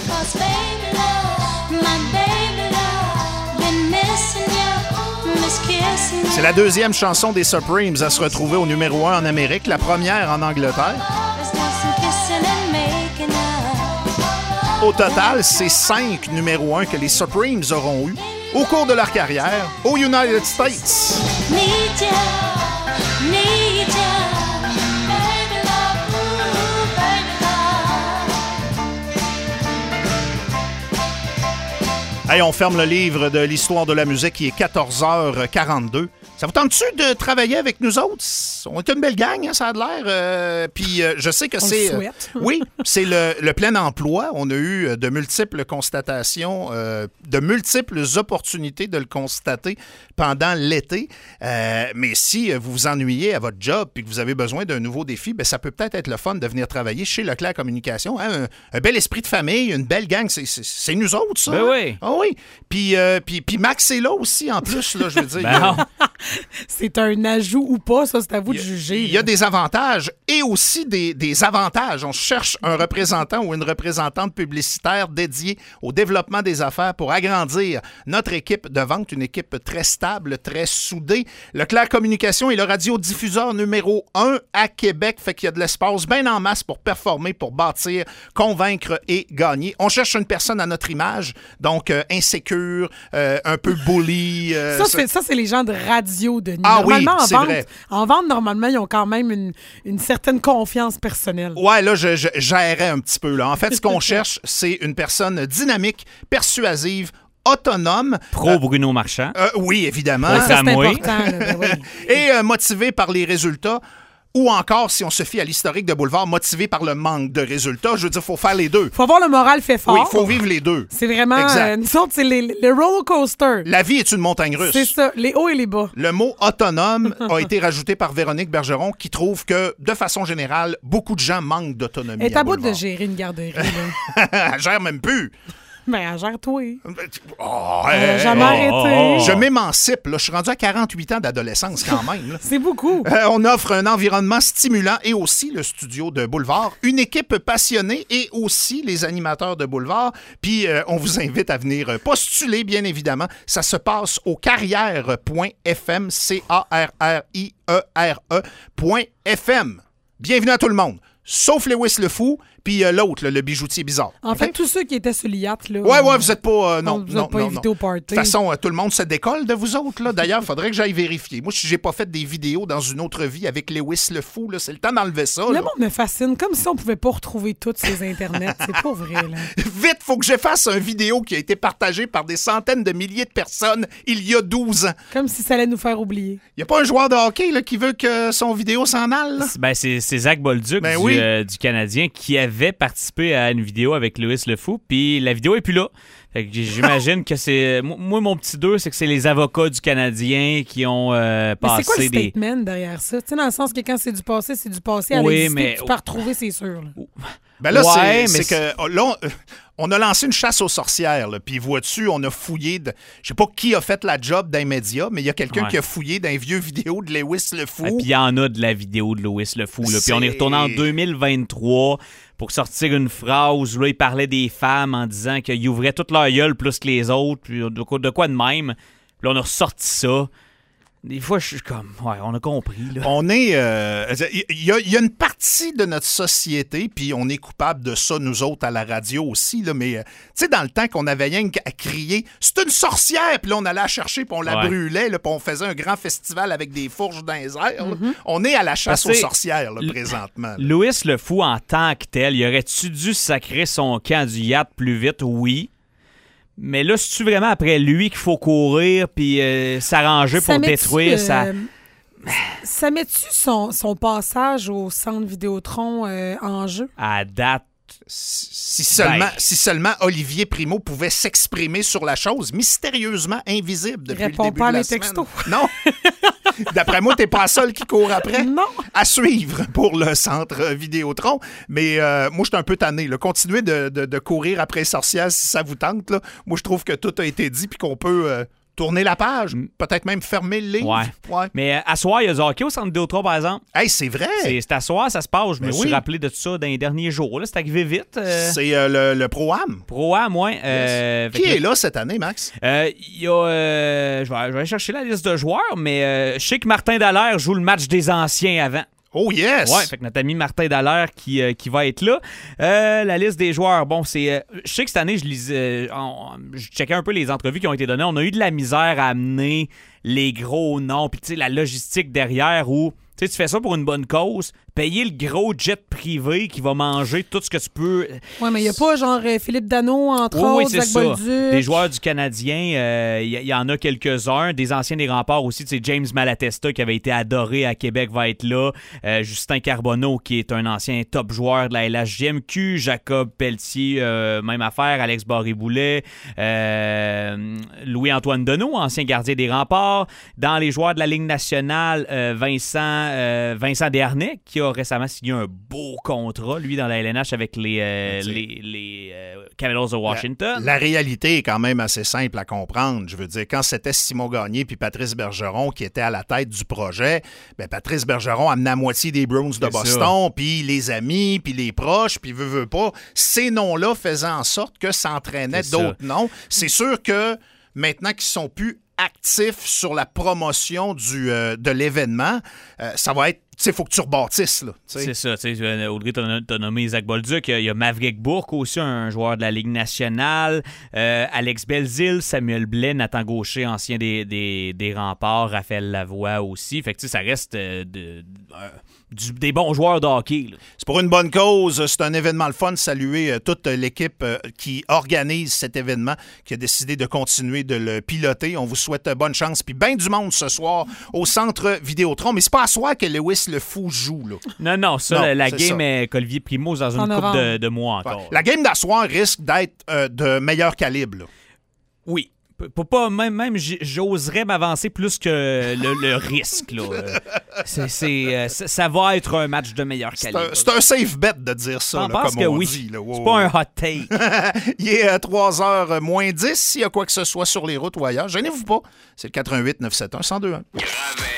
Speaker 1: C'est la deuxième chanson des Supremes à se retrouver au numéro un en Amérique, la première en Angleterre. Au total, c'est cinq numéros un que les Supremes auront eu au cours de leur carrière aux United States. Hey, on ferme le livre de l'histoire de la musique qui est quatorze heures quarante-deux. Ça vous tente-tu de travailler avec nous autres? On est une belle gang, hein, ça a de l'air. Euh, Puis euh, je sais que
Speaker 2: on
Speaker 1: c'est...
Speaker 2: Le souhaite.
Speaker 1: Euh, oui, c'est le, le plein emploi. On a eu de multiples constatations, euh, de multiples opportunités de le constater pendant l'été. Euh, mais si vous vous ennuyez à votre job et que vous avez besoin d'un nouveau défi, ben, ça peut peut-être être le fun de venir travailler chez Leclerc Communication. Hein? Un, un bel esprit de famille, une belle gang. C'est, c'est, c'est nous autres, ça.
Speaker 3: Ben
Speaker 1: hein?
Speaker 3: oui.
Speaker 1: Ah oui. Puis, euh, puis, puis Max est là aussi, en plus, là, je veux dire.
Speaker 3: Ben
Speaker 2: c'est un ajout ou pas, ça, c'est à vous de
Speaker 1: Il y a,
Speaker 2: juger.
Speaker 1: Il y a des avantages et aussi des, des avantages. On cherche un représentant ou une représentante publicitaire dédiée au développement des affaires pour agrandir notre équipe de vente, une équipe très stable, très soudée. Leclerc Communication est le radiodiffuseur numéro un à Québec, fait qu'il y a de l'espace bien en masse pour performer, pour bâtir, convaincre et gagner. On cherche une personne à notre image, donc euh, insécure, euh, un peu bully. Euh,
Speaker 2: ça, c'est, ça, c'est les gens de radio. Denis.
Speaker 1: Ah
Speaker 2: normalement,
Speaker 1: oui,
Speaker 2: en
Speaker 1: c'est
Speaker 2: vente,
Speaker 1: vrai.
Speaker 2: En vente, normalement, ils ont quand même une, une certaine confiance personnelle.
Speaker 1: Ouais, là, je, je j'errais un petit peu. Là. En fait, ce qu'on cherche, c'est une personne dynamique, persuasive, autonome.
Speaker 3: Pro
Speaker 1: euh,
Speaker 3: Bruno Marchand.
Speaker 1: Euh, oui, évidemment.
Speaker 3: Ouais,
Speaker 2: ça, c'est
Speaker 3: Tramway.
Speaker 2: important. Là, ben oui.
Speaker 1: Et euh, motivé par les résultats. Ou encore, si on se fie à l'historique de Boulevard, motivé par le manque de résultats. Je veux dire, il faut faire les deux.
Speaker 2: Faut avoir le moral fait fort.
Speaker 1: Oui, il faut vivre les deux.
Speaker 2: C'est vraiment...
Speaker 1: Exact.
Speaker 2: Euh, nous autres, c'est les, les roller coaster.
Speaker 1: La vie est une montagne russe.
Speaker 2: C'est ça, les hauts et les bas.
Speaker 1: Le mot autonome a été rajouté par Véronique Bergeron qui trouve que, de façon générale, beaucoup de gens manquent d'autonomie.
Speaker 2: Elle est à bout de
Speaker 1: Boulevard.
Speaker 2: gérer une garderie. Là.
Speaker 1: Elle gère même plus.
Speaker 2: Ben, gère-toi.
Speaker 1: Oh,
Speaker 2: Euh,
Speaker 1: hey,
Speaker 2: jamais
Speaker 1: oh,
Speaker 2: arrêté.
Speaker 1: oh. Je m'émancipe. Là. Je suis rendu à quarante-huit ans d'adolescence quand même. Là.
Speaker 2: C'est beaucoup.
Speaker 1: Euh, on offre un environnement stimulant et aussi le studio de Boulevard, une équipe passionnée et aussi les animateurs de Boulevard. Puis euh, on vous invite à venir postuler, bien évidemment. Ça se passe au carrière point f m, C A R R I E R E point F M. Bienvenue à tout le monde, sauf Lewis le Fou, puis euh, l'autre, là, le bijoutier bizarre.
Speaker 2: En
Speaker 1: Okay?
Speaker 2: fait, tous ceux qui étaient sur l'I A T, là...
Speaker 1: Ouais, ouais, vous êtes pas... Euh, non,
Speaker 2: vous
Speaker 1: non,
Speaker 2: êtes pas
Speaker 1: non,
Speaker 2: invités
Speaker 1: non.
Speaker 2: au party.
Speaker 1: De toute façon, euh, tout le monde se décolle de vous autres, là. D'ailleurs, il faudrait que j'aille vérifier. Moi, si j'ai pas fait des vidéos dans une autre vie avec Lewis le Fou, là, c'est le temps d'enlever ça.
Speaker 2: Le
Speaker 1: Là.
Speaker 2: monde me fascine, comme si on pouvait pas retrouver toutes ces internets. C'est pas vrai, là.
Speaker 1: Vite, faut que je fasse une vidéo qui a été partagée par des centaines de milliers de personnes il y a douze ans.
Speaker 2: Comme si ça allait nous faire oublier.
Speaker 1: Il y a pas un joueur de hockey là, qui veut que son vidéo s'en aille, là?
Speaker 3: Ben, c'est, c'est Zach Bolduc
Speaker 1: Ben
Speaker 3: du,
Speaker 1: oui.
Speaker 3: euh, du Canadien qui avait participé à une vidéo avec Lewis le Fou, puis la vidéo est plus là. Fait que j'imagine que c'est... Moi, mon petit deux, c'est que c'est les avocats du Canadien qui ont euh,
Speaker 2: Mais
Speaker 3: passé
Speaker 2: c'est quoi le
Speaker 3: des...
Speaker 2: statement derrière ça? Tu sais, dans le sens que quand c'est du passé, c'est du passé. À
Speaker 3: Oui,
Speaker 2: l'exister,
Speaker 3: mais-
Speaker 2: tu peux retrouver, c'est sûr. Là.
Speaker 1: Ben là,
Speaker 3: Ouais,
Speaker 1: c'est,
Speaker 3: mais
Speaker 1: c'est que oh, là, on, euh, on a lancé une chasse aux sorcières. là. Puis vois-tu, on a fouillé. De, je sais pas qui a fait la job d'un média, mais il y a quelqu'un
Speaker 3: Ouais.
Speaker 1: qui a fouillé d'un vieux vidéo de Lewis le Fou.
Speaker 3: Ah, puis il y en a de la vidéo de Lewis le Fou. Là. Puis on est retourné en
Speaker 1: C'est-
Speaker 3: deux mille vingt-trois pour sortir une phrase où là, il parlait des femmes en disant qu'ils ouvraient toute leur gueule plus que les autres, puis de quoi de, quoi de même. Puis là, on a ressorti ça. Des fois, je suis comme, ouais, on a compris. Là.
Speaker 1: On est... Il euh, y, y, y a une partie de notre société, puis on est coupable de ça, nous autres, à la radio aussi, là, mais euh, tu sais, dans le temps qu'on avait rien qu'à crier « C'est une sorcière! » Puis là, on allait la chercher, puis on la
Speaker 3: ouais.
Speaker 1: brûlait, puis on faisait un grand festival avec des fourches dans les airs. Mm-hmm. On est à la chasse Parce aux sorcières, là, présentement. Là.
Speaker 3: Louis le Fou, en tant que tel, il aurait-tu dû sacrer son camp du yacht plus vite? Oui. Mais là, c'est-tu vraiment après lui qu'il faut courir puis euh, s'arranger pour détruire sa... Euh,
Speaker 2: ça met-tu son, son passage au centre Vidéotron euh, en jeu?
Speaker 3: À date,
Speaker 1: Si seulement, ben. si seulement Olivier Primo pouvait s'exprimer sur la chose, mystérieusement invisible depuis
Speaker 2: Réponds
Speaker 1: le début
Speaker 2: pas
Speaker 1: de la
Speaker 2: à mes
Speaker 1: semaine.
Speaker 2: textos.
Speaker 1: Non. D'après moi, t'es pas seul qui court après.
Speaker 2: Non.
Speaker 1: À suivre pour le centre Vidéotron. Mais euh, moi, je suis un peu tanné. Là. Continuez de, de, de courir après les sorcières si ça vous tente. Là. Moi, je trouve que tout a été dit puis qu'on peut... Euh, tourner la page, peut-être même fermer le livre.
Speaker 3: Ouais. ouais. Mais euh, à soir, il y a du hockey au centre Vidéotron, par exemple.
Speaker 1: Hey, c'est vrai!
Speaker 3: C'est, c'est à soir, ça se passe. Je me
Speaker 1: Mais
Speaker 3: suis
Speaker 1: oui.
Speaker 3: rappelé de tout ça dans les derniers jours. Là, c'est arrivé vite. Euh...
Speaker 1: C'est euh, le, le Pro-Am.
Speaker 3: Pro-Am, oui.
Speaker 1: Euh, yes. Qui est là cette année, Max?
Speaker 3: Il euh, y a... Euh, je, vais, je vais aller chercher la liste de joueurs, mais euh, je sais que Martin Dallaire joue le match des anciens avant.
Speaker 1: Oh yes!
Speaker 3: Ouais, fait que notre ami Martin Dallaire qui, euh, qui va être là. Euh, la liste des joueurs, bon, c'est... Euh, je sais que cette année, je lisais... On, je checkais un peu les entrevues qui ont été données. On a eu de la misère à amener les gros noms, puis tu sais, la logistique derrière où... Tu sais, tu fais ça pour une bonne cause, payer le gros jet privé qui va manger tout ce que tu peux.
Speaker 2: Oui, mais il n'y a pas genre Philippe Danault, entre
Speaker 3: oui,
Speaker 2: autres,
Speaker 3: oui,
Speaker 2: Zach
Speaker 3: ça.
Speaker 2: Bolduc.
Speaker 3: Des joueurs du Canadien, il euh, y, y en a quelques-uns. Des anciens des Remparts aussi. Tu sais, James Malatesta, qui avait été adoré à Québec, va être là. Euh, Justin Carbonneau, qui est un ancien top joueur de la L H J M Q. Jacob Pelletier, euh, même affaire. Alex Barré-Boulet. Euh, Louis-Antoine Deneau, ancien gardien des Remparts. Dans les joueurs de la Ligue nationale, euh, Vincent... Euh, Vincent Desharnais, qui a récemment signé un beau contrat, lui, dans la L N H avec les, euh, les, les euh, Capitals de Washington.
Speaker 1: La, la réalité est quand même assez simple à comprendre. Je veux dire, quand c'était Simon Gagné puis Patrice Bergeron qui étaient à la tête du projet, ben Patrice Bergeron amenait la moitié des Bruins de Boston, puis les amis, puis les proches, puis veut, veut pas. Ces noms-là faisaient en sorte que s'entraînaient
Speaker 3: C'est
Speaker 1: d'autres
Speaker 3: ça.
Speaker 1: noms. C'est sûr que maintenant qu'ils sont plus actifs sur la promotion du, euh, de l'événement, euh, ça va être, tu sais, il faut que tu rebâtisses, là. T'sais.
Speaker 3: C'est ça, tu sais, Audrey, t'as, t'as nommé Zach Bolduc, il y a Maverick Bourque aussi, un joueur de la Ligue nationale, euh, Alex Belzile, Samuel Blais, Nathan Gaucher, ancien des, des, des Remparts, Raphaël Lavoie aussi, fait que tu sais, ça reste euh, de, de, euh, du, des bons joueurs de hockey, là.
Speaker 1: C'est pour une bonne cause, c'est un événement le fun, saluer euh, toute l'équipe euh, qui organise cet événement, qui a décidé de continuer de le piloter. On vous souhaite bonne chance, puis bien du monde ce soir au centre Vidéotron, mais c'est pas à soir que Lewis le Fou joue, là.
Speaker 3: Non, non, ça, non, la game
Speaker 1: ça.
Speaker 3: est Olivier Primo dans une couple de, de mois encore.
Speaker 1: Ouais. La game d'asseoir risque d'être euh, de meilleur calibre, là.
Speaker 3: Oui. Pour pas, même, même j'oserais m'avancer plus que le, le risque. Là. C'est, c'est, ça va être un match de meilleur calibre.
Speaker 1: C'est un, c'est un safe bet de dire ça,
Speaker 3: je
Speaker 1: là,
Speaker 3: pense
Speaker 1: comme
Speaker 3: que
Speaker 1: on
Speaker 3: oui.
Speaker 1: dit. Là. Wow.
Speaker 3: C'est pas un hot take.
Speaker 1: Il est à trois heures moins dix. S'il y a quoi que ce soit sur les routes ou ailleurs, gênez-vous pas. C'est le quatre un huit neuf sept un un zéro deux un.